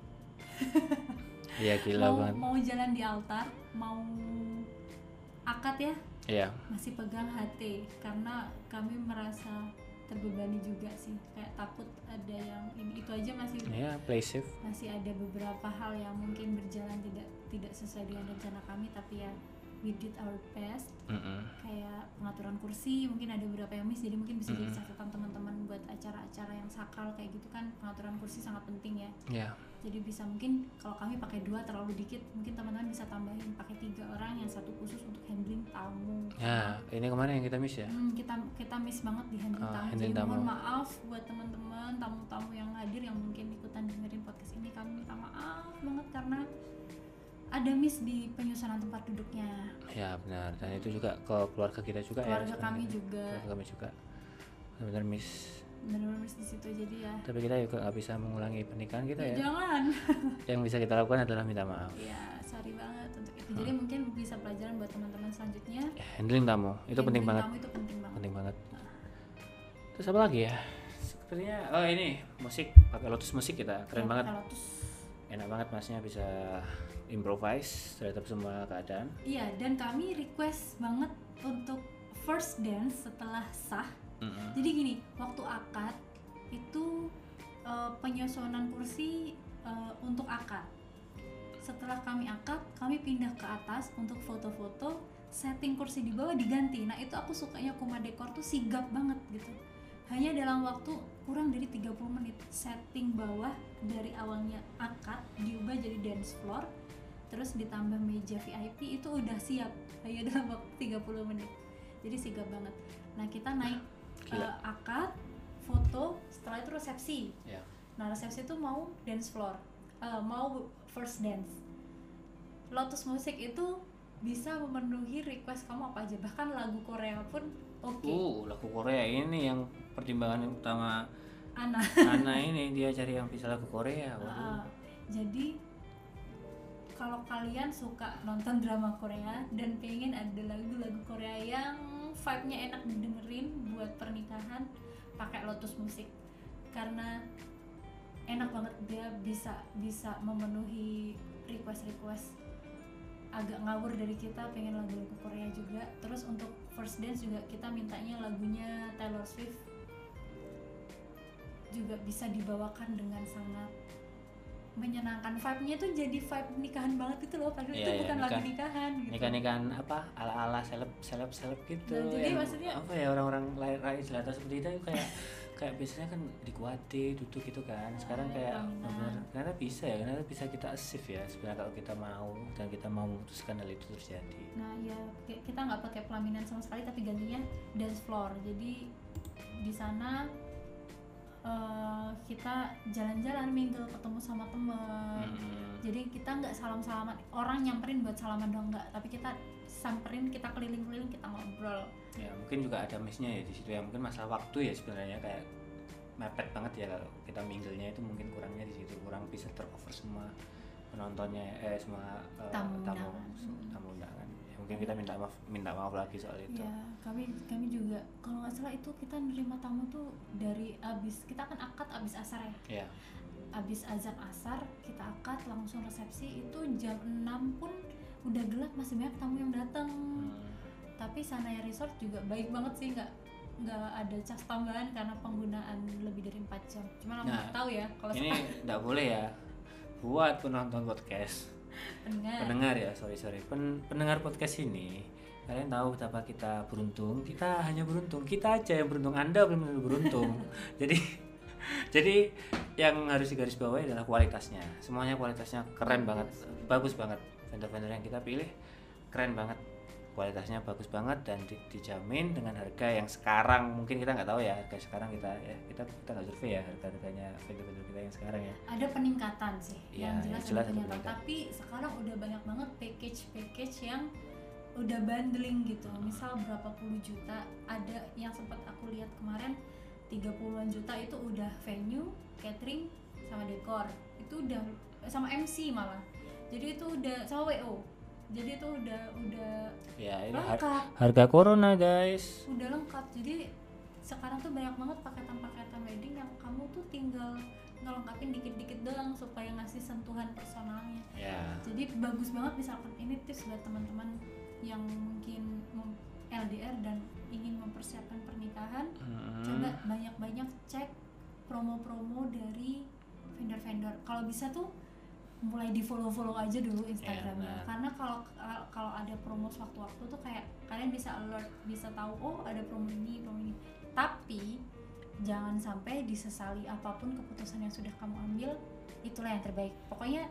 Iya, gila banget. Mau jalan di altar, mau akad ya, Iya. masih pegang HT karena kami merasa terbebani juga sih, kayak takut ada yang ini itu aja masih Iya, play safe. masih ada beberapa hal yang mungkin berjalan tidak sesuai dengan rencana kami, tapi ya we did our best. Kayak pengaturan kursi mungkin ada beberapa yang miss, jadi mungkin bisa jadi catatan teman-teman buat acara-acara yang sakral kayak gitu kan, pengaturan kursi sangat penting ya. Iya. Jadi bisa mungkin kalau kami pakai 2 terlalu dikit, mungkin teman-teman bisa tambahin pakai 3 orang, yang satu khusus untuk handling tamu. Ya, ini kemarin yang kita miss ya. Kita miss banget di handling tamu. handling Jadi tamu. mohon maaf buat teman-teman tamu-tamu yang hadir yang mungkin ikutan dengerin podcast ini, kami minta maaf banget karena ada miss di penyusunan tempat duduknya. Ya benar, dan itu juga ke keluarga kita juga ya. Keluarga kami juga. Keluarga kami juga. Benar miss. Benar-benar miss di situ, jadi ya. Tapi kita juga nggak bisa mengulangi pernikahan kita ya. Jangan. Yang bisa kita lakukan adalah minta maaf. Ya, sorry banget untuk itu. Jadi mungkin bisa pelajaran buat teman-teman selanjutnya. Handling tamu itu penting Handling banget. tamu itu penting banget. Penting banget. Terus apa lagi ya? Sepertinya ini musik, pakai Lotus musik kita keren banget. Lotus. Enak banget masnya bisa improvise terhadap semua keadaan. Iya, dan kami request banget untuk first dance setelah sah. Jadi gini, waktu akad itu penyusunan kursi untuk akad. Setelah kami akad, kami pindah ke atas untuk foto-foto, setting kursi di bawah diganti. Nah itu aku sukanya Kuma Dekor tuh sigap banget gitu. Hanya dalam waktu kurang dari 30 menit setting bawah dari awalnya akad diubah jadi dance floor, terus ditambah meja VIP itu udah siap hanya dalam waktu 30 menit. Jadi sigap banget. Nah kita naik akad, foto, setelah itu resepsi. Yeah. Nah resepsi itu mau dance floor, mau first dance. Lotus Music itu bisa memenuhi request kamu apa aja, bahkan lagu Korea pun oke. Lagu Korea ini yang pertimbangan utama Ana ini, dia cari yang bisa lagu Korea. Jadi kalau kalian suka nonton drama Korea dan pengen ada lagu-lagu Korea yang vibe-nya enak didengerin buat pernikahan, pakai Lotus Music karena enak banget, dia bisa memenuhi request agak ngawur dari kita, pengen lagu-lagu Korea juga. Terus untuk first dance juga kita mintanya lagunya Taylor Swift, juga bisa dibawakan dengan sangat menyenangkan. Vibe-nya tuh jadi vibe nikahan banget gitu loh, padahal itu bukan lagu nikahan gitu. Nikahan apa ala-ala seleb gitu. Nah, jadi maksudnya apa ya, orang-orang rakyat jelata seperti itu kayak biasanya kan dikuati duduk gitu kan. Sekarang kayak benar, karena bisa kita achieve ya sebenarnya kalau kita mau dan kita mau memutuskan hal itu terjadi. Nah ya kita nggak pakai pelaminan sama sekali, tapi gantinya dance floor. Jadi di sana kita jalan-jalan, mingle, ketemu sama temen. Jadi kita nggak salam-salaman, orang nyamperin buat salaman dong, nggak, tapi kita samperin, kita keliling-keliling, kita ngobrol. Ya mungkin juga ada miss-nya ya di situ ya, mungkin masalah waktu ya sebenarnya, kayak mepet banget ya kalau kita mingle-nya itu, mungkin kurangnya di situ, kurang bisa tercover semua penontonnya, semua tamu undangan. Ya, mungkin kita minta maaf lagi soal itu. Ya kami juga kalau nggak salah itu kita nerima tamu tuh dari kita kan akad abis asar ya. Abis azan asar kita akad langsung resepsi, itu jam 6 pun udah gelap, masih banyak tamu yang datang. Tapi Sanaya Resort juga baik banget sih, nggak ada cas tambahan karena penggunaan lebih dari 4 jam. Cuma aku nggak tahu ya kalau ini nggak boleh ya buat penonton podcast, pendengar ya, pendengar podcast ini. Kalian tahu betapa kita beruntung, kita hanya beruntung, kita aja yang beruntung, Anda belum tentu beruntung. jadi yang harus digarisbawahi adalah kualitasnya. Semuanya kualitasnya keren banget, bagus banget. Vendor-vendor yang kita pilih keren banget, kualitasnya bagus banget, dan dijamin dengan harga yang sekarang mungkin kita nggak tahu ya, harga sekarang kita nggak survei ya harganya vendor-vendor kita yang sekarang ya. Ada peningkatan sih, yang jelas ada peningkatan. peningkatan. Tapi sekarang udah banyak banget package yang udah bundling gitu. Misal berapa puluh juta, ada yang sempat aku lihat kemarin 30-an juta itu udah venue, catering, sama dekor. Itu udah sama MC malah. Jadi itu udah sama WO. Jadi itu udah ya, lengkap. Harga corona guys. Udah lengkap. Jadi sekarang tuh banyak banget paketan wedding yang kamu tuh tinggal ngelengkapin dikit-dikit doang supaya ngasih sentuhan personalnya. Jadi bagus banget. Misalkan ini tips buat teman-teman yang mungkin LDR dan ingin mempersiapkan pernikahan, coba banyak-banyak cek promo-promo dari vendor-vendor. Kalau bisa tuh mulai di follow aja dulu Instagramnya, karena kalau ada promo sewaktu-waktu tuh kayak kalian bisa alert, bisa tahu ada promo ini. Tapi jangan sampai disesali apapun keputusan yang sudah kamu ambil, itulah yang terbaik. Pokoknya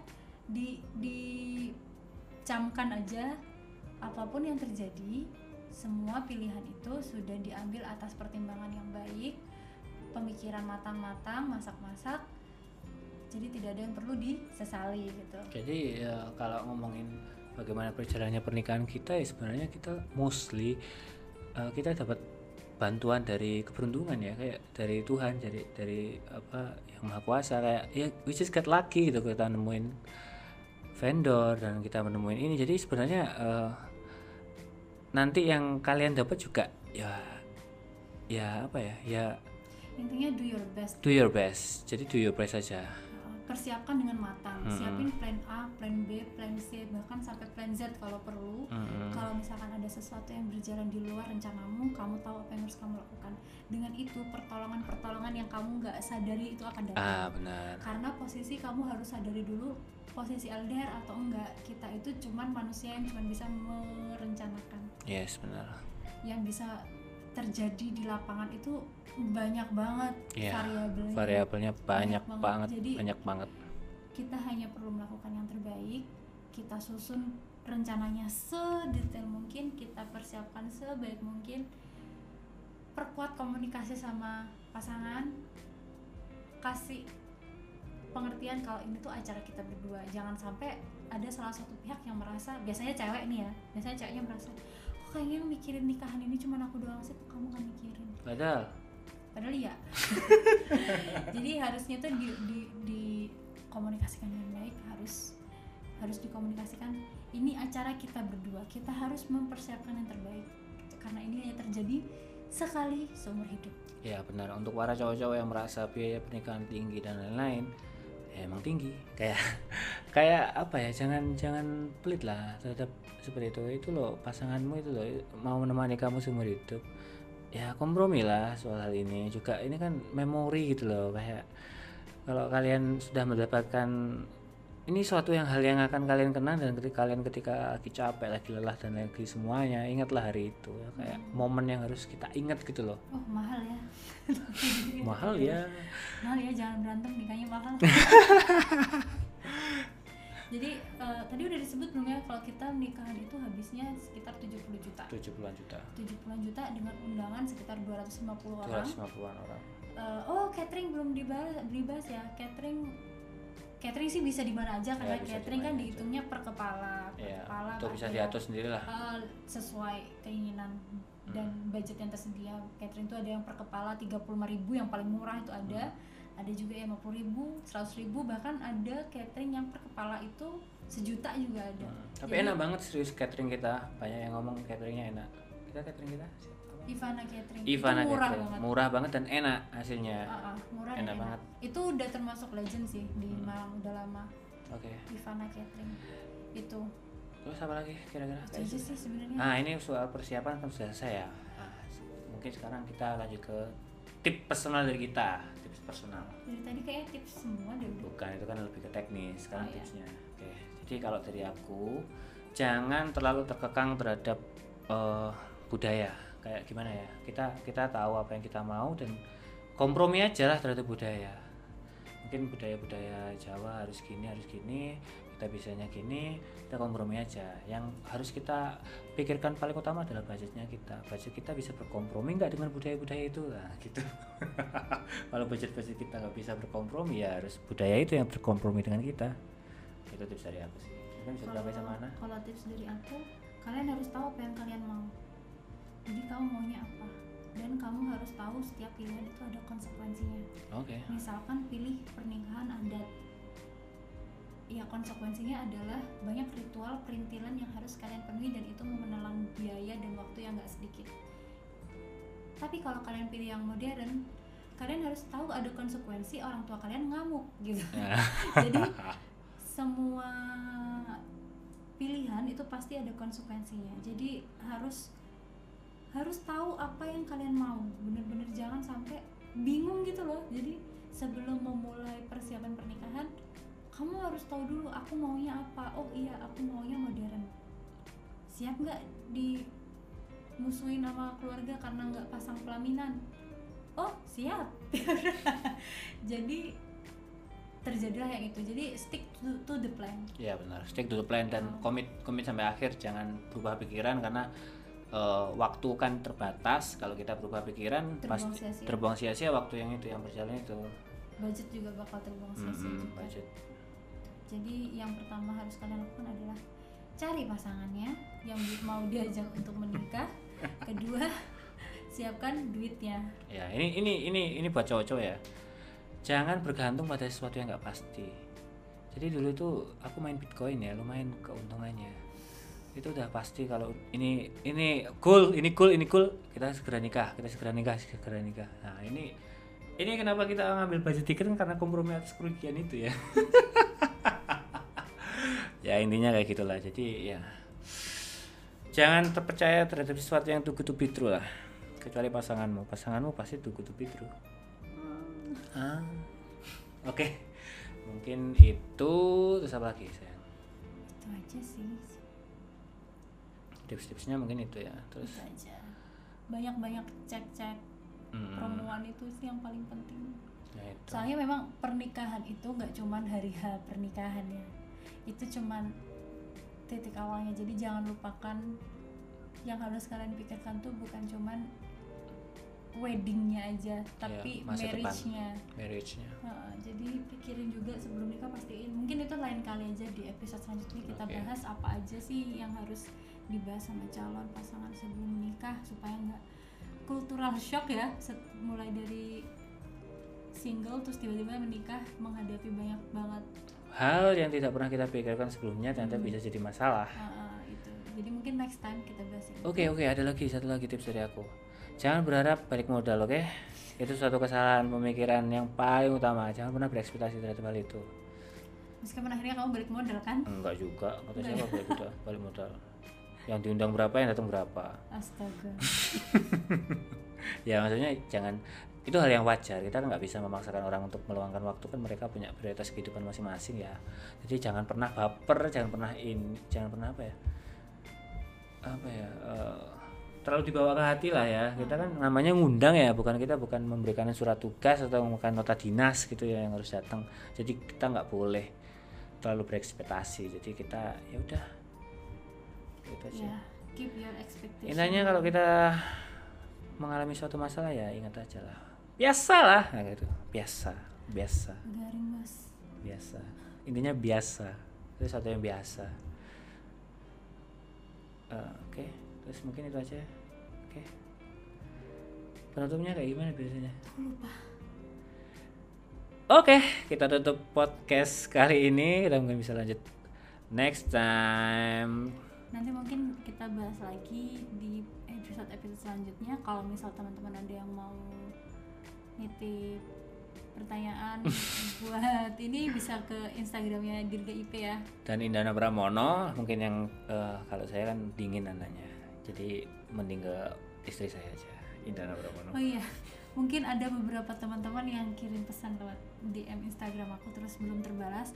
dicamkan aja, apapun yang terjadi, semua pilihan itu sudah diambil atas pertimbangan yang baik, pemikiran matang-matang, masak-masak. Jadi tidak ada yang perlu disesali gitu. Jadi ya, kalau ngomongin bagaimana perjalanannya pernikahan kita, ya sebenarnya kita mostly kita dapat bantuan dari keberuntungan ya, kayak dari Tuhan, dari apa yang Maha Kuasa, kayak ya we just get lucky gitu, kita nemuin vendor dan kita menemuin ini. Jadi sebenarnya nanti yang kalian dapat juga ya apa ya, ya intinya do your best. Jadi do your best aja. persiapkan dengan matang. Siapin plan A, plan B, plan C, bahkan sampai plan Z kalau perlu. Kalau misalkan ada sesuatu yang berjalan di luar rencanamu, kamu tahu apa yang harus kamu lakukan. Dengan itu pertolongan yang kamu nggak sadari itu akan datang. Benar. Karena posisi kamu harus sadari dulu posisi LDR atau enggak. Kita itu cuman manusia yang cuman bisa merencanakan. Yes, benar. Yang bisa terjadi di lapangan itu banyak banget variabelnya banyak banget. Jadi banyak banget. Kita hanya perlu melakukan yang terbaik, kita susun rencananya sedetail mungkin, kita persiapkan sebaik mungkin, perkuat komunikasi sama pasangan, kasih pengertian kalau ini tuh acara kita berdua. Jangan sampai ada salah satu pihak yang merasa, biasanya ceweknya merasa, kok kayaknya mikirin nikahan ini cuma aku doang sih, kamu gak mikirin. Padahal ya. Jadi harusnya tuh dikomunikasikan dengan baik, harus dikomunikasikan ini acara kita berdua, kita harus mempersiapkan yang terbaik karena ini hanya terjadi sekali seumur hidup. Ya benar, untuk para cowok-cowok yang merasa biaya pernikahan tinggi dan lain-lain, ya emang tinggi. Kayak apa ya, jangan pelit lah terhadap seperti itu loh, pasanganmu itu loh mau menemani kamu seumur hidup. Ya kompromi lah soal hal ini juga, ini kan memori gitu loh, kayak kalau kalian sudah mendapatkan ini suatu hal yang akan kalian kenang, dan ketika lagi capek, lagi lelah dan lagi semuanya, ingatlah hari itu ya, kayak momen yang harus kita ingat gitu loh. Oh mahal ya. mahal ya, jangan berantem, nikahnya mahal. Jadi tadi udah disebut belum ya kalau kita nikahan itu habisnya sekitar 70 juta. 70-an juta. 70-an juta dengan undangan sekitar 250 orang. 250-an orang. Catering belum dibahas ya. Catering sih bisa di mana aja karena catering kan dihitungnya per kepala. Itu bisa diatur sendiri lah. Sesuai keinginan dan budget yang tersedia. Catering itu ada yang per kepala 35.000 yang paling murah itu ada. Ada juga yang 50.000, 100.000, bahkan ada catering yang per kepala itu 1 juta juga ada. Tapi enak banget serius catering kita, banyak yang ngomong cateringnya enak. Catering kita Ivana Catering. Ivana itu murah Catering. banget. Murah banget dan enak hasilnya. Murah enak dan banget. Itu udah termasuk legend sih di Malang, udah lama. Oke. Ivana Catering itu. Terus apa lagi kira-kira? Itu sih sebenarnya. Ini soal persiapan kan sudah selesai ya. Mungkin sekarang kita lanjut ke tips personal dari kita. Tips personal. Dari tadi kayak tips semua deh. Bukan, itu kan lebih ke teknis. Sekarang tipsnya. Oke. Jadi kalau dari aku, jangan terlalu terkekang terhadap budaya. Kayak gimana ya? Kita tahu apa yang kita mau dan kompromi aja lah terhadap budaya. Mungkin budaya Jawa harus gini, kita bisanya gini, kita kompromi aja. Yang harus kita pikirkan paling utama adalah budget kita bisa berkompromi nggak dengan budaya itu lah gitu. Kalau budget kita nggak bisa berkompromi, ya harus budaya itu yang berkompromi dengan kita. Itu tips dari aku sih. Mungkin bisa sampai sama mana? Kalau tips dari aku, kalian harus tahu apa yang kalian mau. Jadi kamu maunya apa, dan kamu harus tahu setiap pilihan itu ada konsekuensinya. Oke. Misalkan pilih pernikahan adat, ya konsekuensinya adalah banyak ritual perintilan yang harus kalian penuhi dan itu menelan biaya dan waktu yang gak sedikit. Tapi kalau kalian pilih yang modern, kalian harus tahu ada konsekuensi orang tua kalian ngamuk gitu. Jadi semua pilihan itu pasti ada konsekuensinya. Jadi harus tahu apa yang kalian mau, bener-bener jangan sampai bingung gitu loh. Jadi sebelum memulai persiapan pernikahan, kamu harus tahu dulu aku maunya apa. Oh iya, aku maunya modern. Siap nggak dimusuhin sama keluarga karena nggak pasang pelaminan? Oh siap. Jadi terjadilah yang itu. Jadi stick to the plan. Iya benar, stick to the plan dan komit sampai akhir. Jangan berubah pikiran karena waktu kan terbatas. Kalau kita berubah pikiran pasti terbuang sia-sia waktu yang berjalan itu. Budget juga bakal terbuang sia-sia juga. Budget. Jadi yang pertama harus kalian lakukan adalah cari pasangannya yang mau diajak untuk menikah. Kedua, siapkan duitnya. Ya, ini buat cowok-cowok ya. Jangan bergantung pada sesuatu yang nggak pasti. Jadi dulu tuh aku main Bitcoin ya, lumayan keuntungannya. Itu udah pasti kalau ini cool, kita segera nikah. Nah, Ini kenapa kita ngambil budget tiket kan karena kompromi atas kerugian itu ya. Ya intinya kayak gitulah. Jadi ya jangan terpercaya terhadap sesuatu yang too good to be true lah. Kecuali pasanganmu pasti too good to be true. Oke. Mungkin itu, terus apa lagi sayang? Itu aja sih. Tips-tipsnya mungkin itu ya. Terus Itu aja. Banyak-banyak cek-cek pertemuan itu sih yang paling penting. ya itu. Soalnya memang pernikahan itu nggak cuman hari H pernikahan ya, itu cuman titik awalnya. Jadi jangan lupakan yang harus kalian pikirkan tuh bukan cuman weddingnya aja, tapi masa depan. marriage-nya. Jadi pikirin juga sebelum nikah, pastiin. Mungkin itu lain kali aja di episode selanjutnya kita bahas apa aja sih yang harus dibahas sama calon pasangan sebelum nikah supaya nggak cultural shock ya, mulai dari single terus tiba-tiba menikah menghadapi banyak banget hal yang tidak pernah kita pikirkan sebelumnya ternyata bisa jadi masalah. Itu. Jadi mungkin next time kita bahas ini. Oke, ada lagi satu lagi tips dari aku. Jangan berharap balik modal, oke? Itu suatu kesalahan pemikiran yang paling utama. Jangan pernah berekspektasi terhadap hal itu. Meskipun akhirnya kamu balik modal kan? Enggak juga, kata siapa balik modal. Yang diundang berapa, yang datang berapa. Astaga. Ya maksudnya jangan, itu hal yang wajar. Kita kan nggak bisa memaksakan orang untuk meluangkan waktu, kan mereka punya prioritas kehidupan masing-masing ya. Jadi jangan pernah baper, jangan pernah terlalu dibawa ke hati lah ya. Kita kan namanya ngundang ya, bukan memberikan surat tugas atau bukan nota dinas gitu ya yang harus datang. Jadi kita nggak boleh terlalu berekspektasi. Jadi kita ya udah gitu aja. Yeah, keep your expectation. Intinya kalau kita mengalami suatu masalah ya ingat aja lah, biasa lah gitu, biasa garing mas, biasa, intinya biasa, itu sesuatu yang biasa. Oke. Terus mungkin itu aja. Oke. Penutupnya kayak gimana biasanya? aku lupa. Oke, kita tutup podcast kali ini. Kita mungkin bisa lanjut next time. Nanti mungkin kita bahas lagi di episode selanjutnya. Kalau misal teman-teman ada yang mau nitip pertanyaan buat ini, bisa ke Instagramnya Dirga IP ya. Dan Indana Pramono, mungkin yang kalau saya kan dingin anaknya, jadi mending ke istri saya aja, Indana Pramono. Oh iya, mungkin ada beberapa teman-teman yang kirim pesan lewat DM Instagram aku terus belum terbalas.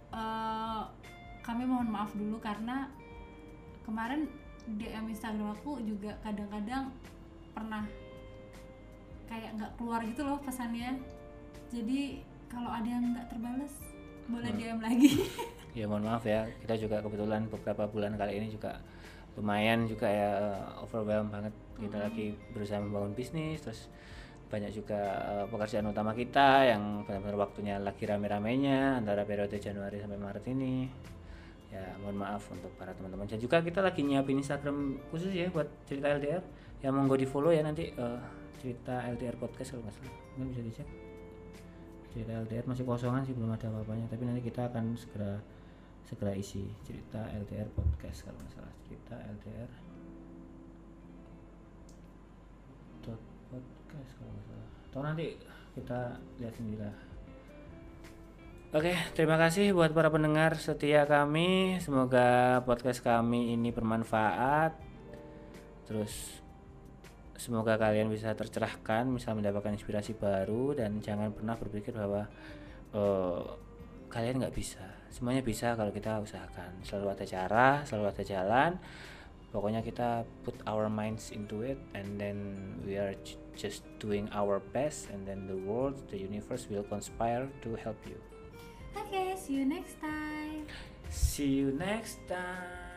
Kami mohon maaf dulu karena kemarin DM Instagram aku juga kadang-kadang pernah kayak nggak keluar gitu loh pesannya. Jadi kalau ada yang nggak terbalas boleh DM lagi. Ya mohon maaf ya, kita juga kebetulan beberapa bulan kali ini juga lumayan juga ya overwhelmed banget. Kita lagi berusaha membangun bisnis, terus banyak juga pekerjaan utama kita yang benar-benar waktunya lagi rame-ramenya antara periode Januari sampai Maret ini. Ya mohon maaf untuk para teman-teman. Dan juga kita lagi nyiapin Instagram khusus ya buat cerita LDR. Ya monggo di follow ya nanti, cerita LDR podcast kalau nggak salah. Mungkin bisa dicek. Cerita LDR masih kosongan sih, belum ada apa-apanya, tapi nanti kita akan segera isi cerita LDR podcast kalau nggak salah, cerita LDR podcast kalau nggak salah, atau nanti kita lihat sendiri lah. Oke, terima kasih buat para pendengar setia kami. Semoga podcast kami ini bermanfaat. Terus semoga kalian bisa tercerahkan, bisa mendapatkan inspirasi baru, dan jangan pernah berpikir bahwa kalian nggak bisa. Semuanya bisa kalau kita usahakan. Selalu ada cara, selalu ada jalan. Pokoknya kita put our minds into it, and then we are just doing our best, and then the world, the universe will conspire to help you. Okay, see you next time. See you next time.